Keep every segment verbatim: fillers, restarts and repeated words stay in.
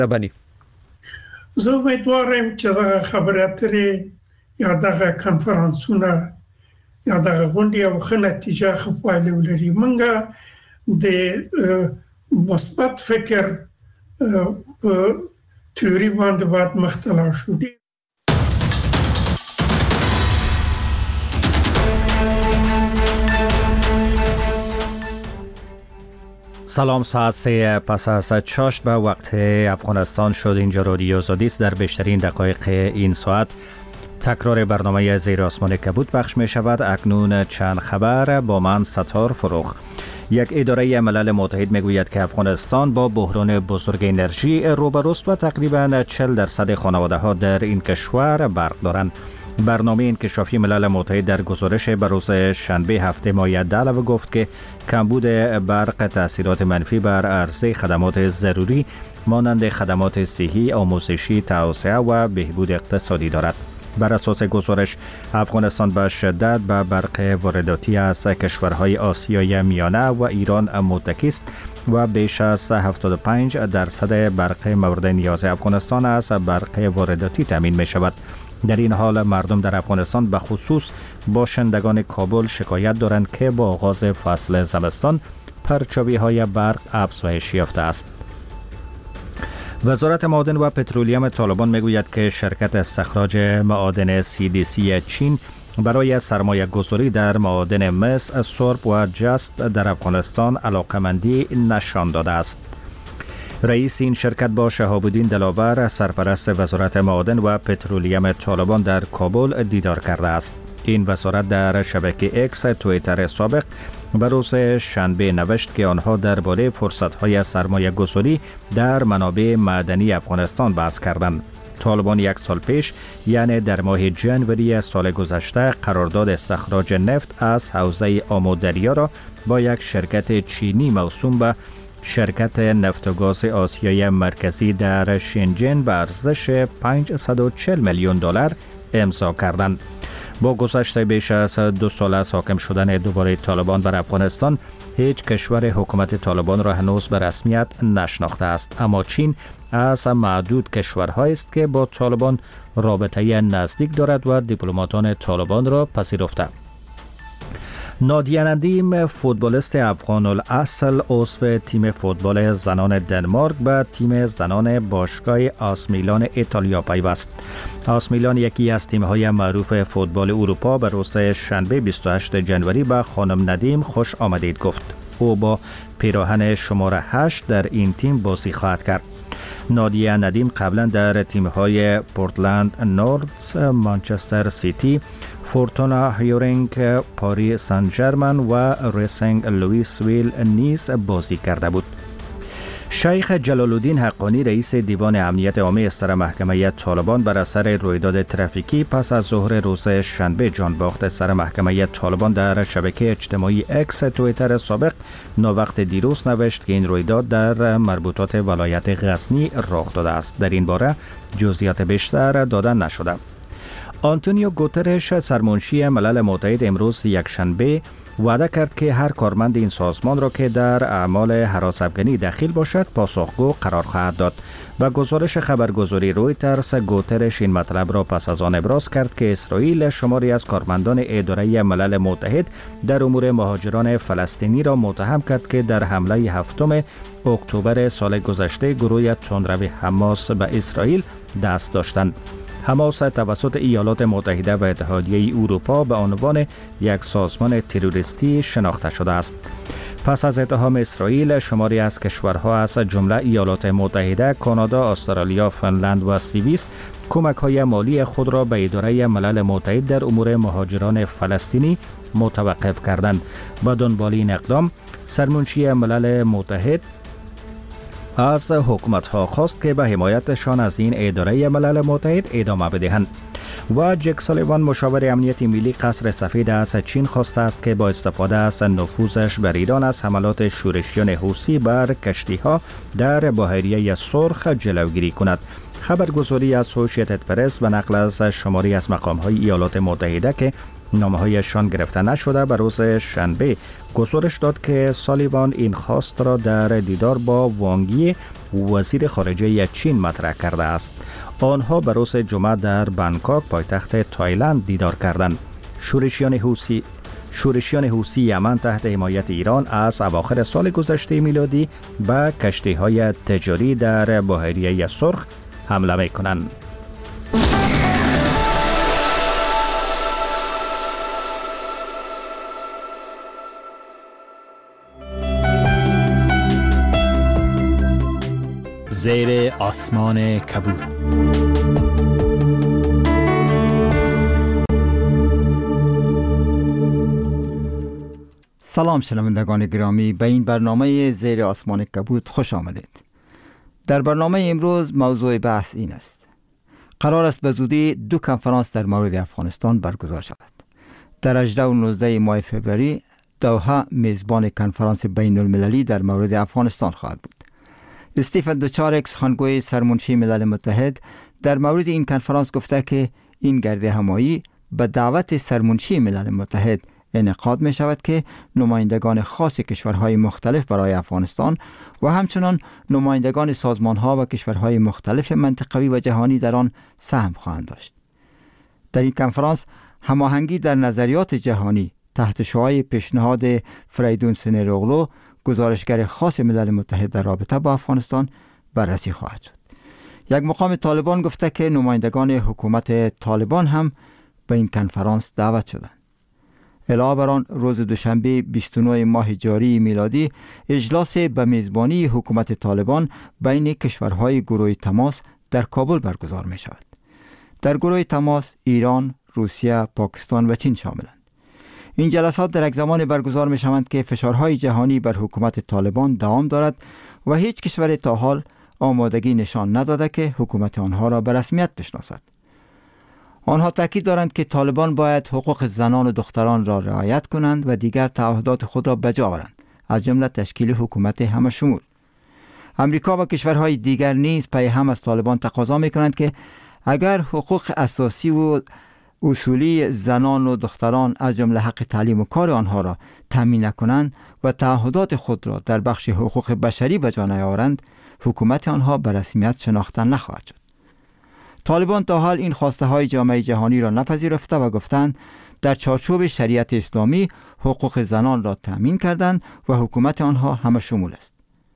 بنی زه امیدوارم چې دا خبره اترې یا دغه کنفرانسونه یا دغه غونډې او ښه نتیجه ښه پایله ولري. موږ د مثبت فکر په تیوري باندې باید مختلف شو. سلام، ساعت سه پس از چاشت به وقت افغانستان شد. اینجا رادیو آزادی است. در بیشترین دقایق این ساعت تکرار برنامه زیر آسمان کبود پخش می شود. اکنون چند خبر با من ستار فروخ. یک اداره ملل متحد می گوید که افغانستان با بحران بزرگ انرژی روبروست و تقریباً چهل درصد خانواده ها در این کشور برق دارند. برنامه انکشافی ملل متحد در گزارش به روز شنبه هفته مایه دلو گفت که کمبود برق تاثیرات منفی بر عرضه خدمات ضروری مانند خدمات صحی، آموزشی، توسعه و بهبود اقتصادی دارد. بر اساس گزارش افغانستان به شدت به برق وارداتی از کشورهای آسیای میانه و ایران متکی است و بیش از هفتاد و پنج درصد برق مورد نیاز افغانستان از برق وارداتی تامین می شود. در این حال مردم در افغانستان به خصوص باشندگان کابل شکایت دارند که با آغاز فصل زمستان پرچاوی های برق افزایش یافته است. وزارت معادن و پترولیوم طالبان میگوید که شرکت استخراج معادن سی دی سی چین برای سرمایه گذاری در معادن مس، سرب و جست در افغانستان علاقمندی نشان داده است. رئیس این شرکت با شهاب الدین دلاور، سرپرست وزارت معادن و پترولیوم طالبان در کابل دیدار کرده است. این وزارت در شبکه اکس توییتر سابق به روز شنبه نوشت که آنها درباره فرصت‌های سرمایه گذاری در منابع معدنی افغانستان بحث کردند. طالبان یک سال پیش یعنی در ماه ژانویه سال گذشته قرارداد استخراج نفت از حوزه آمو دریا را با یک شرکت چینی موسوم به شرکت نفت و گاز آسیای مرکزی در شنجن به ارزش پانصد و چهل میلیون دلار امضا کردند. با گذشت بیش از دو سال از حاکم شدن دوباره طالبان بر افغانستان، هیچ کشور حکومت طالبان را هنوز به رسمیت نشناخته است، اما چین از معدود کشورهایی است که با طالبان رابطه نزدیک دارد و دیپلماتان طالبان را پذیرفته. نادیه ندیم، فوتبالیست افغان الاصل، عضو تیم فوتبال زنان دنمارک به تیم زنان باشگاه آس میلان ایتالیا پیوست. آس میلان یکی از تیم‌های معروف فوتبال اروپا به روز شنبه بیست و هشتم ژانویه به خانم ندیم خوش آمدید گفت. او با پیراهن شماره هشت در این تیم بازی خواهد کرد. نادیه ندیم قبلا در تیم‌های پورتلند نوردز، مانچستر سیتی، فورتونا هیورینگ، پاری سن ژرمن و ریسینگ لوئیس ویل نیز بازی کرده بود. شیخ جلال الدین حقانی، رئیس دیوان امنیت عامه سر محکمه طالبان، بر اثر رویداد ترافیکی پس از ظهر روز شنبه جان باخت. سر محکمه طالبان در شبکه اجتماعی اکس توییتر سابق ناوقت دیروز نوشت که این رویداد در مربوطات ولایت غزنی رخ داده است. در این باره جزئیات بیشتر داده نشده. آنتونیو گوترش، سرمنشی ملل متحد، امروز یک شنبه وعده کرد که هر کارمند این سازمان را که در اعمال هراس افغانی دخیل باشد پاسخگو قرار خواهد داد. و گزارش خبرگزاری رویترز، گوترش این مطلب را پس از آن ابراز کرد که اسرائیل شماری از کارمندان اداره ملل متحد در امور مهاجران فلسطینی را متهم کرد که در حمله هفتم اکتبر سال گذشته گروه تندرو حماس به اسرائیل دست داشتند. حماس توسط ایالات متحده و اتحادیه اروپا به عنوان یک سازمان تروریستی شناخته شده است. پس از اتهام اسرائیل، شماری از کشورها از جمله ایالات متحده، کانادا، استرالیا، فنلند و سوئیس کمک‌های مالی خود را به اداره ملل متحد در امور مهاجران فلسطینی متوقف کردند. با دنبال این اقدام، سرمنشی ملل متحد از حکومت‌ها خواست که به حمایتشان از این اداره ملل متحد ادامه بدهند. و جک سالیوان، مشاور امنیت ملی قصر سفید، از چین خواسته است که با استفاده از نفوذش بر ایران از حملات شورشیان حوثی بر کشتی‌ها در بحیره سرخ جلوگیری کند. خبرگزاری اسوسییتد پرس به نقل از شماری از مقام‌های ایالات متحده که نامه‌هایشان گرفته نشده به روز شنبه گزارش داد که سالیوان این خواست را در دیدار با وانگی وزیر خارجه چین مطرح کرده است. آنها به روز جمعه در بانکوک پایتخت تایلند دیدار کردند. شورشیان حوثی شورشیان حوثی یمن تحت حمایت ایران از اواخر سال گذشته میلادی به کشتی‌های تجاری در بحیره سرخ حمله می‌کنند. زیر آسمان کبود. سلام شنوندگان گرامی، به این برنامه زیر آسمان کبود خوش آمدید. در برنامه امروز موضوع بحث این است: قرار است به زودی دو کنفرانس در مورد افغانستان برگزار شود. در هجده و نوزده ماه فوریه دوحه میزبان کنفرانس بین المللی در مورد افغانستان خواهد بود. استیفن دوچارک، سخنگوی سرمنشی ملل متحد، در مورد این کنفرانس گفته که این گرد همایی به دعوت سرمنشی ملل متحد انعقاد می شود که نمایندگان خاص کشورهای مختلف برای افغانستان و همچنان نمایندگان سازمانها و کشورهای مختلف منطقوی و جهانی در آن سهم خواهند داشت. در این کنفرانس هماهنگی در نظریات جهانی تحت شعاع پیشنهاد فریدون سنیروغلو، گزارشگر خاص ملل متحد در رابطه با افغانستان، بررسی خواهد شد. یک مقام طالبان گفته که نمایندگان حکومت طالبان هم به این کنفرانس دعوت شدند. علاوه بر آن، روز دوشنبه بیست و نه ماه جاری میلادی اجلاس به میزبانی حکومت طالبان بین کشورهای گروه تماس در کابل برگزار می شود. در گروه تماس ایران، روسیه، پاکستان و چین شاملند. این جلسات در یک زمان برگزار می شوند که فشارهای جهانی بر حکومت طالبان دوام دارد و هیچ کشور تا حال آمادگی نشان نداده که حکومت آنها را به رسمیت بشناسد. آنها تاکید دارند که طالبان باید حقوق زنان و دختران را رعایت کنند و دیگر تعهدات خود را بجا آورند، از جمله تشکیل حکومت همه شمول. امریکا و کشورهای دیگر نیز پی هم از طالبان تقاضا می کنند که اگر حقوق اساسی و اصولی زنان و دختران از جمله حق تعلیم و کار آنها را تامین نکنند و تعهدات خود را در بخش حقوق بشری به جا نیاورند، حکومت آنها به رسمیت شناخته نخواهد شد. طالبان تا حال این خواسته های جامعه جهانی را نپذیرفته و گفتند در چارچوب شریعت اسلامی حقوق زنان را تامین کردند و حکومت آنها همه شمول است.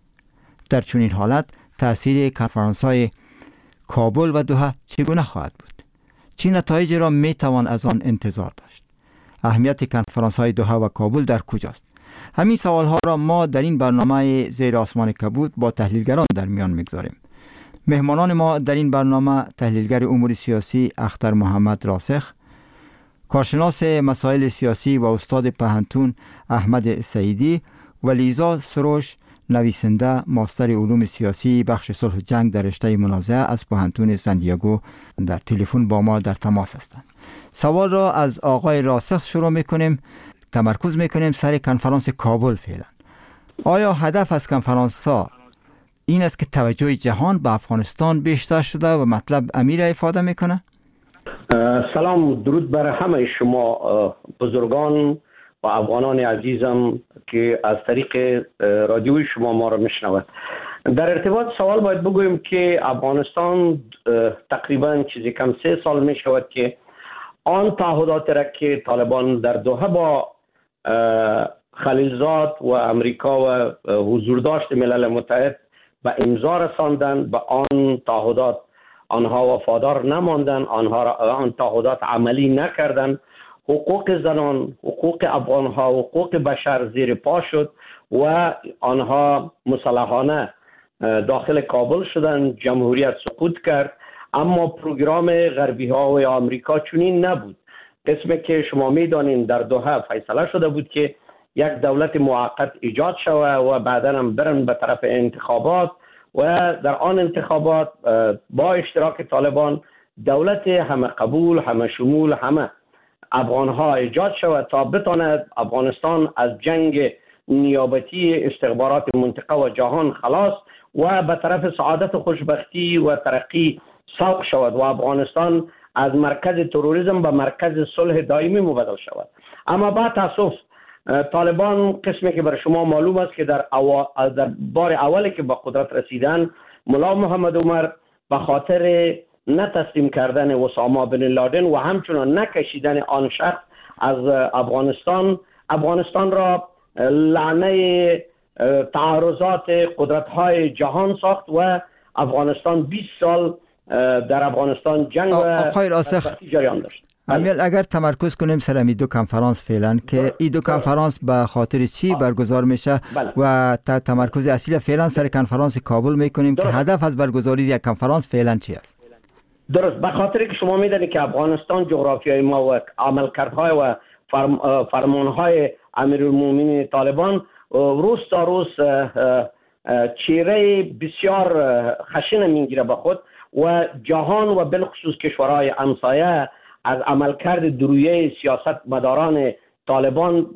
در چنین حالت تأثیر کنفرانس های کابل و دوحه چگونه خواهد بود؟ چه نتایجی را می توان از آن انتظار داشت؟ اهمیت کنفرانس های دوحه و کابل در کجاست؟ همین سوال ها را ما در این برنامه زیر آسمان کبود با تحلیلگران در میان میگذاریم. مهمانان ما در این برنامه تحلیلگر امور سیاسی اختر محمد راسخ، کارشناس مسائل سیاسی و استاد پهنتون احمد سعیدی و لیزا سروش، نویسنده ماستر علوم سیاسی بخش صلح و جنگ در رشته منازعه از پهنتون سندیاگو، در تلفن با ما در تماس هستند. سوال را از آقای راسخ شروع میکنیم. تمرکز میکنیم سر کنفرانس کابل. فعلا آیا هدف از کنفرانس ها این است که توجه جهان به افغانستان بیشتر شده و مطلب امیر افاده میکنه؟ سلام، درود بر همه شما بزرگان و افغانان عزیزم که از طریق رادیوی شما ما را میشنود. در ارتباط سوال باید بگویم که افغانستان تقریبا چیزی کم سه سال می شود که آن تعهدات را که طالبان در دوحه با خلیلزاد و امریکا و حضور داشت ملل متحد به امضا رساندن، به آن تعهدات آنها وفادار نماندن، آنها را آن تعهدات عملی نکردن. حقوق زنان، حقوق افغانها، حقوق بشر زیر پا شد و آنها مسلحانه داخل کابل شدند. جمهوریت سقوط کرد، اما پروگرام غربی ها و آمریکا چنین نبود. قسمی که شما میدانید در دوحه فیصله شده بود که یک دولت موقت ایجاد شود و بعدا هم برن به طرف انتخابات و در آن انتخابات با اشتراک طالبان دولت همه قبول، همه شمول، همه افغانها ایجاد شود تا بتواند افغانستان از جنگ نیابتی استخبارات منطقه و جهان خلاص و به طرف سعادت و خوشبختی و ترقی سوق شود و افغانستان از مرکز تروریسم به مرکز صلح دائمی مبدل شود. اما با تاسف طالبان قسمی که برای شما معلوم است که در, اوا... در بار اولی که به قدرت رسیدن ملا محمد عمر به خاطر نتسلیم کردن اسامه بن لادن و همچنان نکشیدن آن شخص از افغانستان افغانستان را لعنه تعارضات قدرت‌های جهان ساخت و افغانستان بیست سال در افغانستان جنگ و جریان داشت. امیل اگر تمرکز کنیم سر این دو کنفرانس فعلا که این دو کنفرانس به خاطر چی آه. برگزار میشه بله. و تمرکز اصلی فعلا سر کنفرانس کابل میکنیم که هدف از برگزاری یک کنفرانس فعلا چی است؟ درست، به خاطر که شما میدونید که افغانستان جغرافیای ما و عملکردهای و فرم فرمانهای امیرالمومنین طالبان روز تا روز چهره بسیار خشن میگیره به خود و جهان و بالخصوص کشورهای همسایه از عملکرد درویه سیاست مداران طالبان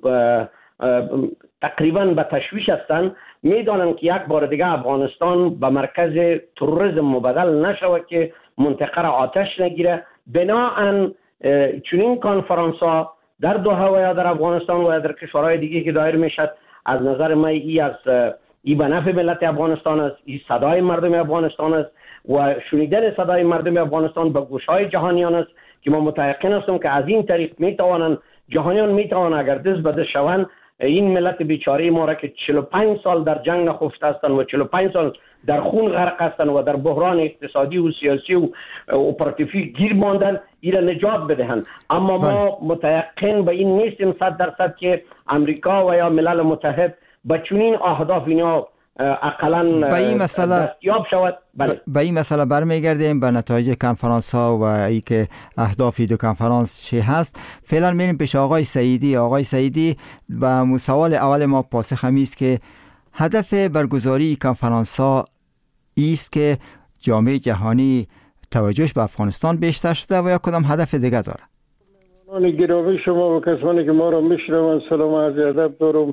تقریبا به تشویش هستند. میدانند که یک بار دیگه افغانستان به مرکز تروریسم مبدل نشود که منطقه را آتش نگیره. بناهن چنین کنفرانس ها در دوحه و یا در افغانستان و یا در کشورهای دیگه که دایر میشد از نظر من ای از ای به نفع ملت افغانستان است، ای صدای مردم افغانستان است و شنیدن صدای مردم افغانستان به گوشهای جهانیان است که ما متيقن هستم که از این طریق میتوانند جهانیان میتوانند اگر دست به دست شوند این ملت بیچاره ما را که چهل و پنج سال در جنگ نخفته هستند و چهل و پنج سال در خون غرق هستند و در بحران اقتصادی و سیاسی و اپراتیفی گیر ماندن ایرا نجات بدهند. اما ما متيقن به این نیستیم صد درصد که امریکا و یا ملل متحد به چنین اهداف اینا اقلا دستیاب شود. بله. به این مسئله برمیگردیم به نتایج کنفرانس ها و ای که اهداف دو کنفرانس چی هست. فعلا میریم پیش آقای سعیدی. آقای سعیدی و سوال اول ما پاسخ همیست که هدف برگزاری کنفرانس ها ایست که جامعه جهانی توجهش به افغانستان بیشتر شده و یا کدام هدف دیگه داره؟ من گرامی شما و کسانی که ما را میشنوند سلام و عرض ادب دارم.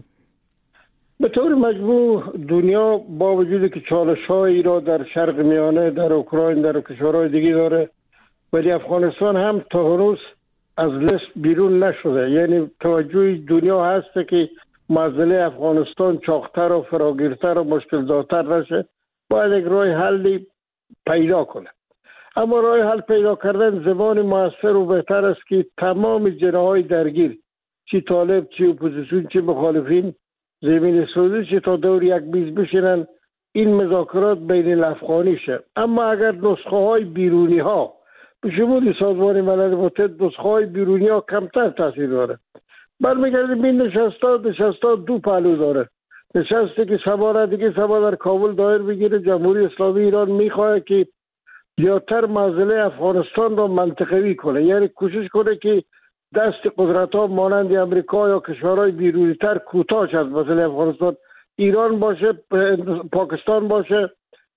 به طور مجموع دنیا با وجود که چالش‌هایی را در شرق میانه، در اوکراین، در کشورهای دیگه داره، ولی افغانستان هم تا هنوز از لیست بیرون نشده. یعنی توجه دنیا هست که مسئله افغانستان چاقتر و فراگیرتر و مشکل دارتر نشه، باید یک راه حلی پیدا کنه. اما راه حل پیدا کردن زبان موثر و بهتر است که تمام جناح‌های درگیر، چی طالب، چی اپوزیسیون، چی مخالفین، زمین سازی چه تا دور یک میز بشینن این مذاکرات بین الافغانی شه. اما اگر نسخه های بیرونی ها به شمول سازمان ملل متحد نسخه های بیرونی ها کمتر تاثیر داره، برمیگردیم این نشستا نشستا دو پهلو داره. نشسته که سبا دیگه سبا در کابل دایر بگیره، جمهوری اسلامی ایران میخواه که زیادتر مسئله افغانستان را منطقوی کنه، یعنی کوشش کنه که دست قدرت ها مانند امریکا یا کشورهای بیرونی تر کوتاه شد. مثلا افغانستان ایران باشه، پاکستان باشه،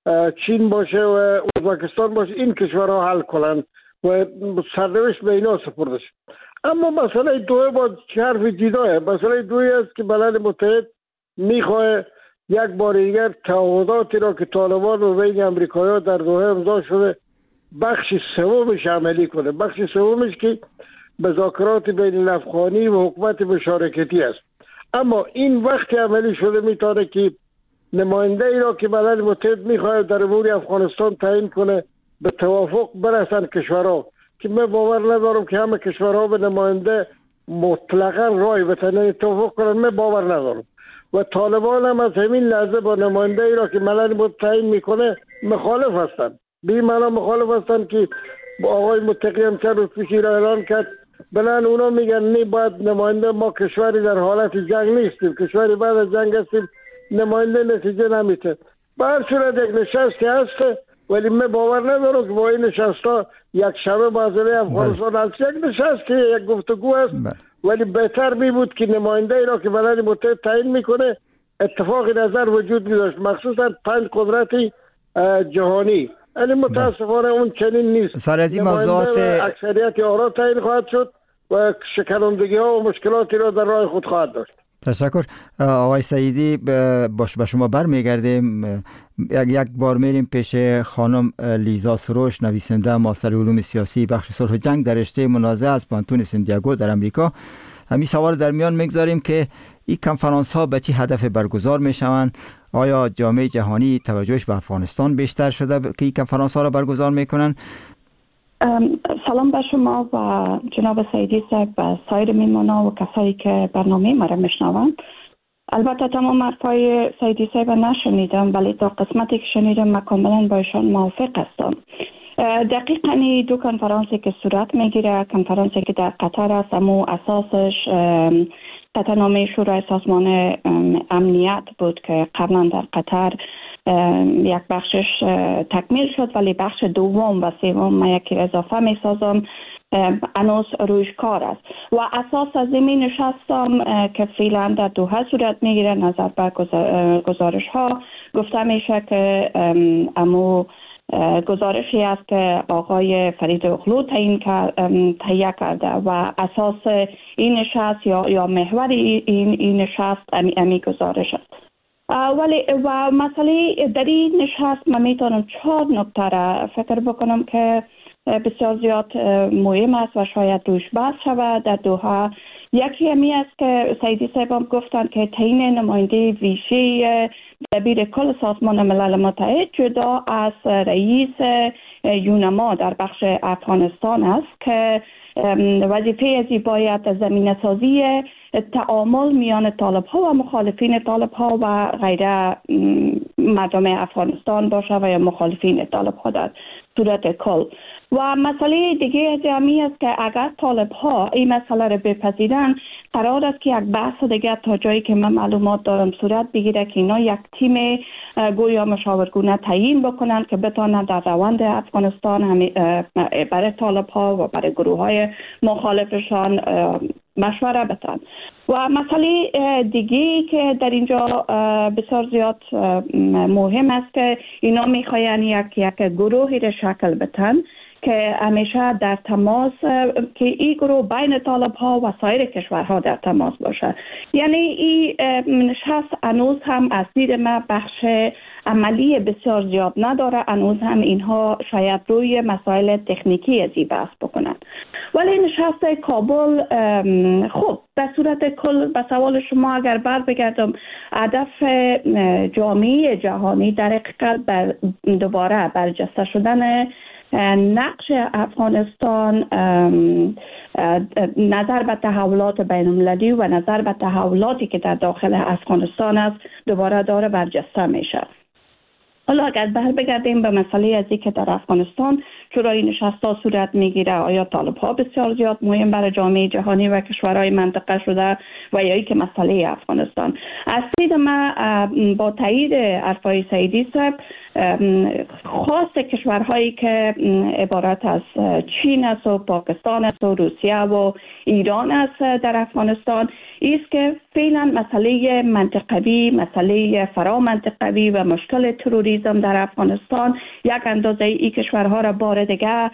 چین باشه و ازبکستان باشه، این کشورها حل کنند و سرنوشت به اینا سپرده شد. اما مسئله دوی با حرف جدایه. مسئله دوی است که ملل متحد میخواه یک بار دیگر تعهداتی را که طالبان و بین امریکایی‌ها در دوحه امضا شده بخش سومش عملی کنه. بخش سومش که مذاکرات بین الافغانی و حکومت مشارکتی است. اما این وقتی عملی شده میتونه که نماینده ای را که ملل متحد میخواد در امور افغانستان تعیین کنه به توافق برسن کشورها، که من باور ندارم که همه کشورها به نماینده مطلقا رای بتنه توافق کنن. من باور ندارم و طالبان هم از همین لحظه با نماینده ای را که ملل متحد تعیین میکنه مخالف هستند. به این معنا مخالف هستند که با آقای متقی هم چند روز پیش را اعلان کرد بلند اونا میگن نه باید نماینده، ما کشوری در حالت جنگ نیستیم، کشوری بعد از جنگ هستیم، نماینده نتیجه نمیته. به هر صورت یک نشستی هست ولی من باور ندارم که با این نشست ها یک شبه مسئله افغانستان حل شه. یک نشستی یک گفتگو است ولی بهتر می بود که نماینده ای را که ملل متحد تعیین میکنه اتفاق نظر وجود می داشت، مخصوصا پنج قدرت جهانی. یعنی متاسفانه اون چنین نیست. سر از این موضوعات اکثریت آرا تعیین خواهد شد و شکنندگی ها و مشکلاتی را در راه خود خواهد داشت. تشکر. آقای سعیدی باش به شما برمیگردیم. یک بار میریم پیش خانم لیزا سروش، نویسنده ماستر علوم سیاسی بخش صلح و جنگ در رشته منازعه از پانتون سندیاگو در امریکا. همین سوال در میان میگذاریم که این کنفرانس ها به چه هدف برگزار میشوند؟ آیا جامعه جهانی توجهش به افغانستان بیشتر شده که این کنفرانس ها را برگزار میکنن؟ سلام به شما و جناب سعیدی صاحب و سایر میمانا و کسایی که برنامه ما را میشنوند. البته تمام حرفای سعیدی صاحب نشنیدم، ولی تا قسمتی که شنیدم من کاملا با ایشان موافق هستم. دقیقاً دو کنفرانسی که صورت میگیره، کنفرانسی که در قطر است، اما اساسش قطعنامه شورای سازمان امنیت بود که قبلا در قطر یک بخشش تکمیل شد، ولی بخش دوم و سوم من یکی اضافه می سازم هنوز رویش کار است و اساس از این نشستم که فعلا در دوحه صورت میگیره. نظر بر گزارش ها گفته میشه که امو گزارشی است که آقای فرید اغلو تعیین تهیه کرده و اساس این نشست یا یا محور این این نشست امی, امی گزارش است. ولی و مسئله در این نشست من میتونم چهار نکته را فکر بکنم که بسیار زیاد مهم است و شاید روش بحث شود در دوحه. یکی همی است که سعیدی صاحب گفتن که تعیین نماینده ویژه دبیر کل سازمان ملل متحد جدا از رئیس یونما در بخش افغانستان است که وظیفه ازی باید زمینه سازی تعامل میان طالب ها و مخالفین طالب ها و غیره مردم افغانستان باشه و یا مخالفین طالب ها در صورت کل. و مسئله دیگه جمعی است که اگر طالب ها این مسئله را بپذیرن، قرار است که یک بحث دیگه تا جایی که من معلومات دارم صورت بگیره که اینا یک تیم گویا مشاورگونه تعیین بکنن که بتونن در روند افغانستان برای طالب ها و برای گروه های مخالفشان مشوره بتن. و مسئله دیگه که در اینجا بسیار زیاد مهم است که اینا میخواین یک یک گروهی را شکل بدن که همیشه در تماس، که این گروه بین طالب ها و سایر کشورها در تماس باشه. یعنی این نشست هنوز هم از دید ما بخش عملی بسیار زیاد نداره، هنوز هم اینها شاید روی مسائل تکنیکی ازی بحث بکنن. ولی نشست کابل، خب به صورت کل به سوال شما اگر بر بگردم، هدف جامعه جهانی در حقیقت بر دوباره برجسته شدن نقش افغانستان، نظر به تحولات بین المللی و نظر به تحولاتی که در داخل افغانستان است دوباره داره برجسته میشه. حالا اگر بر بگردیم به مسئله ازی که در افغانستان چرا این نشست‌ها صورت میگیره، آیا طالب‌ها بسیار زیاد مهم برای جامعه جهانی و کشورهای منطقه شده و یا ای که مسئله افغانستان از دید ما با تایید حرفای سعیدی صاحب، خاص کشورهایی که عبارت از چین است و پاکستان است و روسیه و ایران است در افغانستان، است که فعلا مسئله منطقوی، مسئله فرا منطقوی و مشکل تروریسم در افغانستان یک اندازه ای کشورها را بار دیگه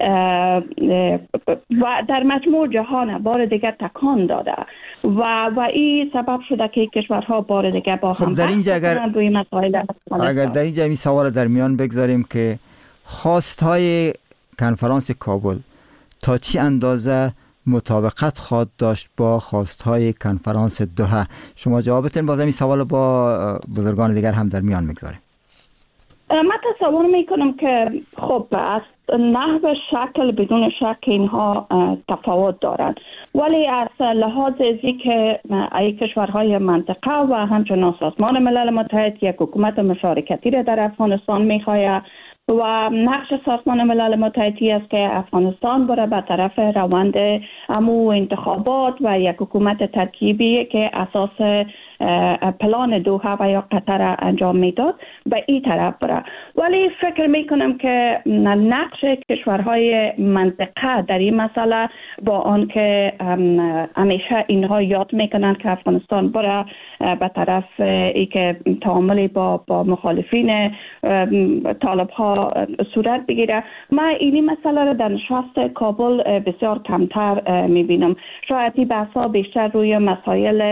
و در مجموع جهان بار دیگه تکان داده و و این سبب شده که کشورها بار دیگه با هم خب در اینجا اگر روی مسائل اگر در اینجا می سوال در میان بگذاریم که خواستهای کنفرانس کابل تا چی اندازه مطابقت خواهد داشت با خواستهای کنفرانس دوحه، شما جوابتون باز این سوال با بزرگان دیگر هم در میان میگذاریم. من تصور میکنم که خب از نحو شکل بدون شک اینها تفاوت دارند، ولی از لحاظ ازی که ای کشورهای منطقه و همچنان سازمان ملل متحد یک حکومت مشارکتی را در افغانستان میخواهد و نقش سازمان ملل متحدی است که افغانستان بره به طرف روند امو انتخابات و یک حکومت ترکیبی که اساس پلان دوحه و یا قطر انجام میداد به این طرف بره. ولی فکر میکنم که نقش کشورهای منطقه در این مسئله با آن که همیشه اینها یاد میکنن که افغانستان بره به طرف ای که تعاملی با با مخالفین طالب ها صورت بگیره، من اینی مسئله را در نشست کابل بسیار کمتر میبینم. شاید این بحثا بیشتر روی مسائل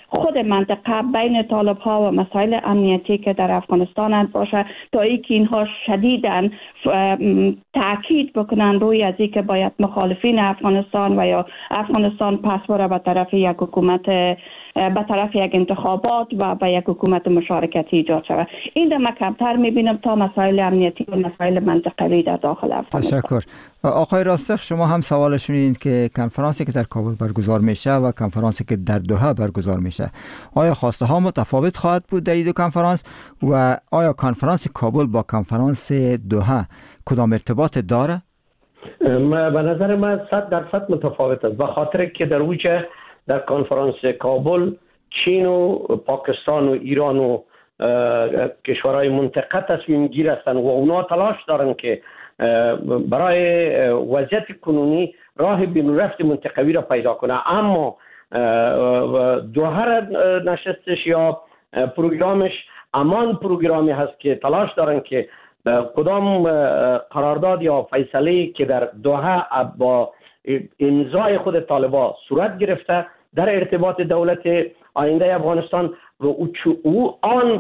خود منطقه بین طالب ها و مسائل امنیتی که در افغانستان باشه، تا اینکه اینها شدیداً تاکید بکنن روی از اینکه باید مخالفین افغانستان و یا افغانستان پس بره به طرف یک حکومت، به طرف یک انتخابات و به یک حکومت مشارکتی ایجاد شود. این در کمتر میبینم تا مسائل امنیتی و مسائل منطقوی در داخل افغانستان. تشکر. آقای راسخ، شما هم سوال شنیدید که کنفرانسی که در کابل برگزار میشه و کنفرانسی که در دوحه برگزار میشه، آیا خواسته ها متفاوت خواهد بود در این دو کنفرانس و آیا کنفرانس کابل با کنفرانس دوحه کدام ارتباط داره؟ ما به نظر من صد درصد متفاوت است، به خاطر که در وجه در کنفرانس کابل چین و پاکستان و ایران و کشورهای منطقه تصمیم گیر هستند و اونا تلاش دارن که برای وضعیت کنونی راه بین رفت منطقوی را پیدا کنه. اما دوحه نشستش یا پروگرامش امان پروگرامی هست که تلاش دارن که کدام قرارداد یا فیصله که در دوحه با امضای خود طالبان صورت گرفته در ارتباط دولت آینده افغانستان و او آن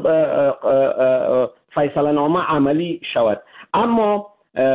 فیصله نامه عملی شود. اما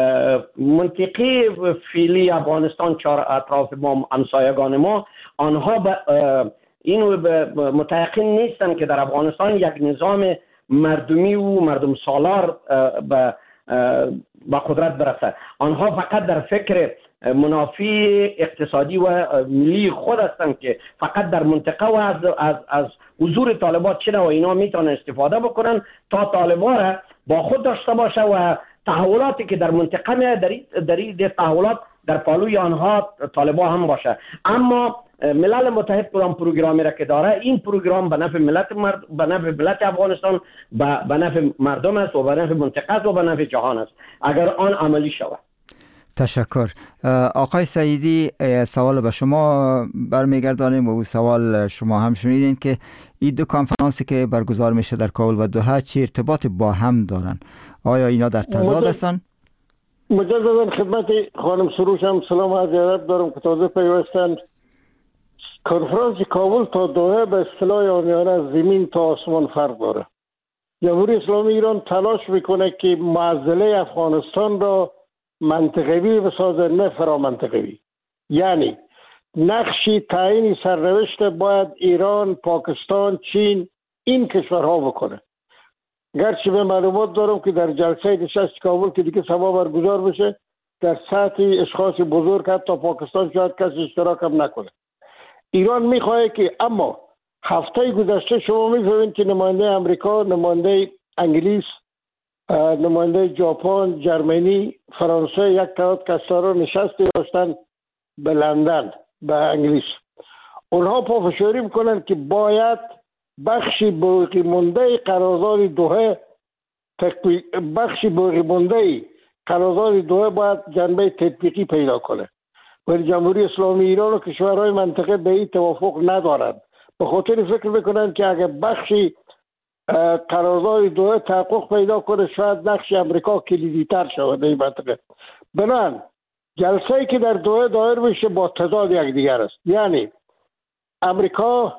منطقه فعلی افغانستان چهار اطراف ما، همسایگان ما، آنها به اینو متيقن نیستن که در افغانستان یک نظام مردمی و مردم سالار به با قدرت برسه. آنها فقط در فکر منافع اقتصادی و ملی خود هستند که فقط در منطقه و از از, از حضور طالبان چه و اینا میتونن استفاده بکنن تا طالبان را با خود داشته باشه و تحولاتی که در منطقه می در این تحولات در پالوی آنها طالبان هم باشه. اما ملل متحد کدام پروگرامی را که داره، این پروگرام به نفع ملت مرد... به نفع ملت افغانستان، به نفع مردم است و به نفع منطقه است و به نفع جهان است اگر آن عملی شود. تشکر. آقای سعیدی، سوال به شما برمیگردانیم و سوال شما هم شنیدین که این دو کنفرانسی که برگزار میشه در کابل و دوحه چه ارتباطی با هم دارن؟ آیا اینا در تضاد هستن؟ مجددا خدمت خانم سروش هم سلام و عرض ادب دارم که تازه پیوستند. کنفرانس کابل تا دوحه به اصطلاح عامیانه از زمین تا آسمان فرق داره. جمهوری اسلامی ایران تلاش میکنه که معضله افغانستان را منطقوی بسازه، نه فرامنطقوی. یعنی نقشی تعیین سرنوشت باید ایران، پاکستان، چین این کشورها بکنه. گرچه به معلومات دارم که در جلسه نشست کابل که دیگه سبا برگزار بشه در سطح اشخاص بزرگ حتی پاکستان شاید کسی اشتراک هم نکنه. ایران میخواه که، اما هفته گذشته شما میفهمید که نماینده امریکا، نماینده انگلیس، نماینده ژاپن، جرمنی، فرانسه یک تعداد کشورها نشستی داشتن به لندن به انگلیس. اونها پافشاری میکنن که باید بخشی باقی مونده قرارداد دوحه بخشی باقی مونده قرارداد دوحه باید جنبه تطبیقی پیدا کنه. ولی جمهوری اسلامی ایران و کشورهای منطقه به این توافق ندارند. به خاطر فکر میکنن که اگر بخشی قرارداد دوحه تحقق پیدا کنه شاید نقش امریکا کلیدی تر شود در این منطقه. بنابراین جلسه‌ای که در دوحه دایر میشه با تضاد یکدیگر است. یعنی امریکا،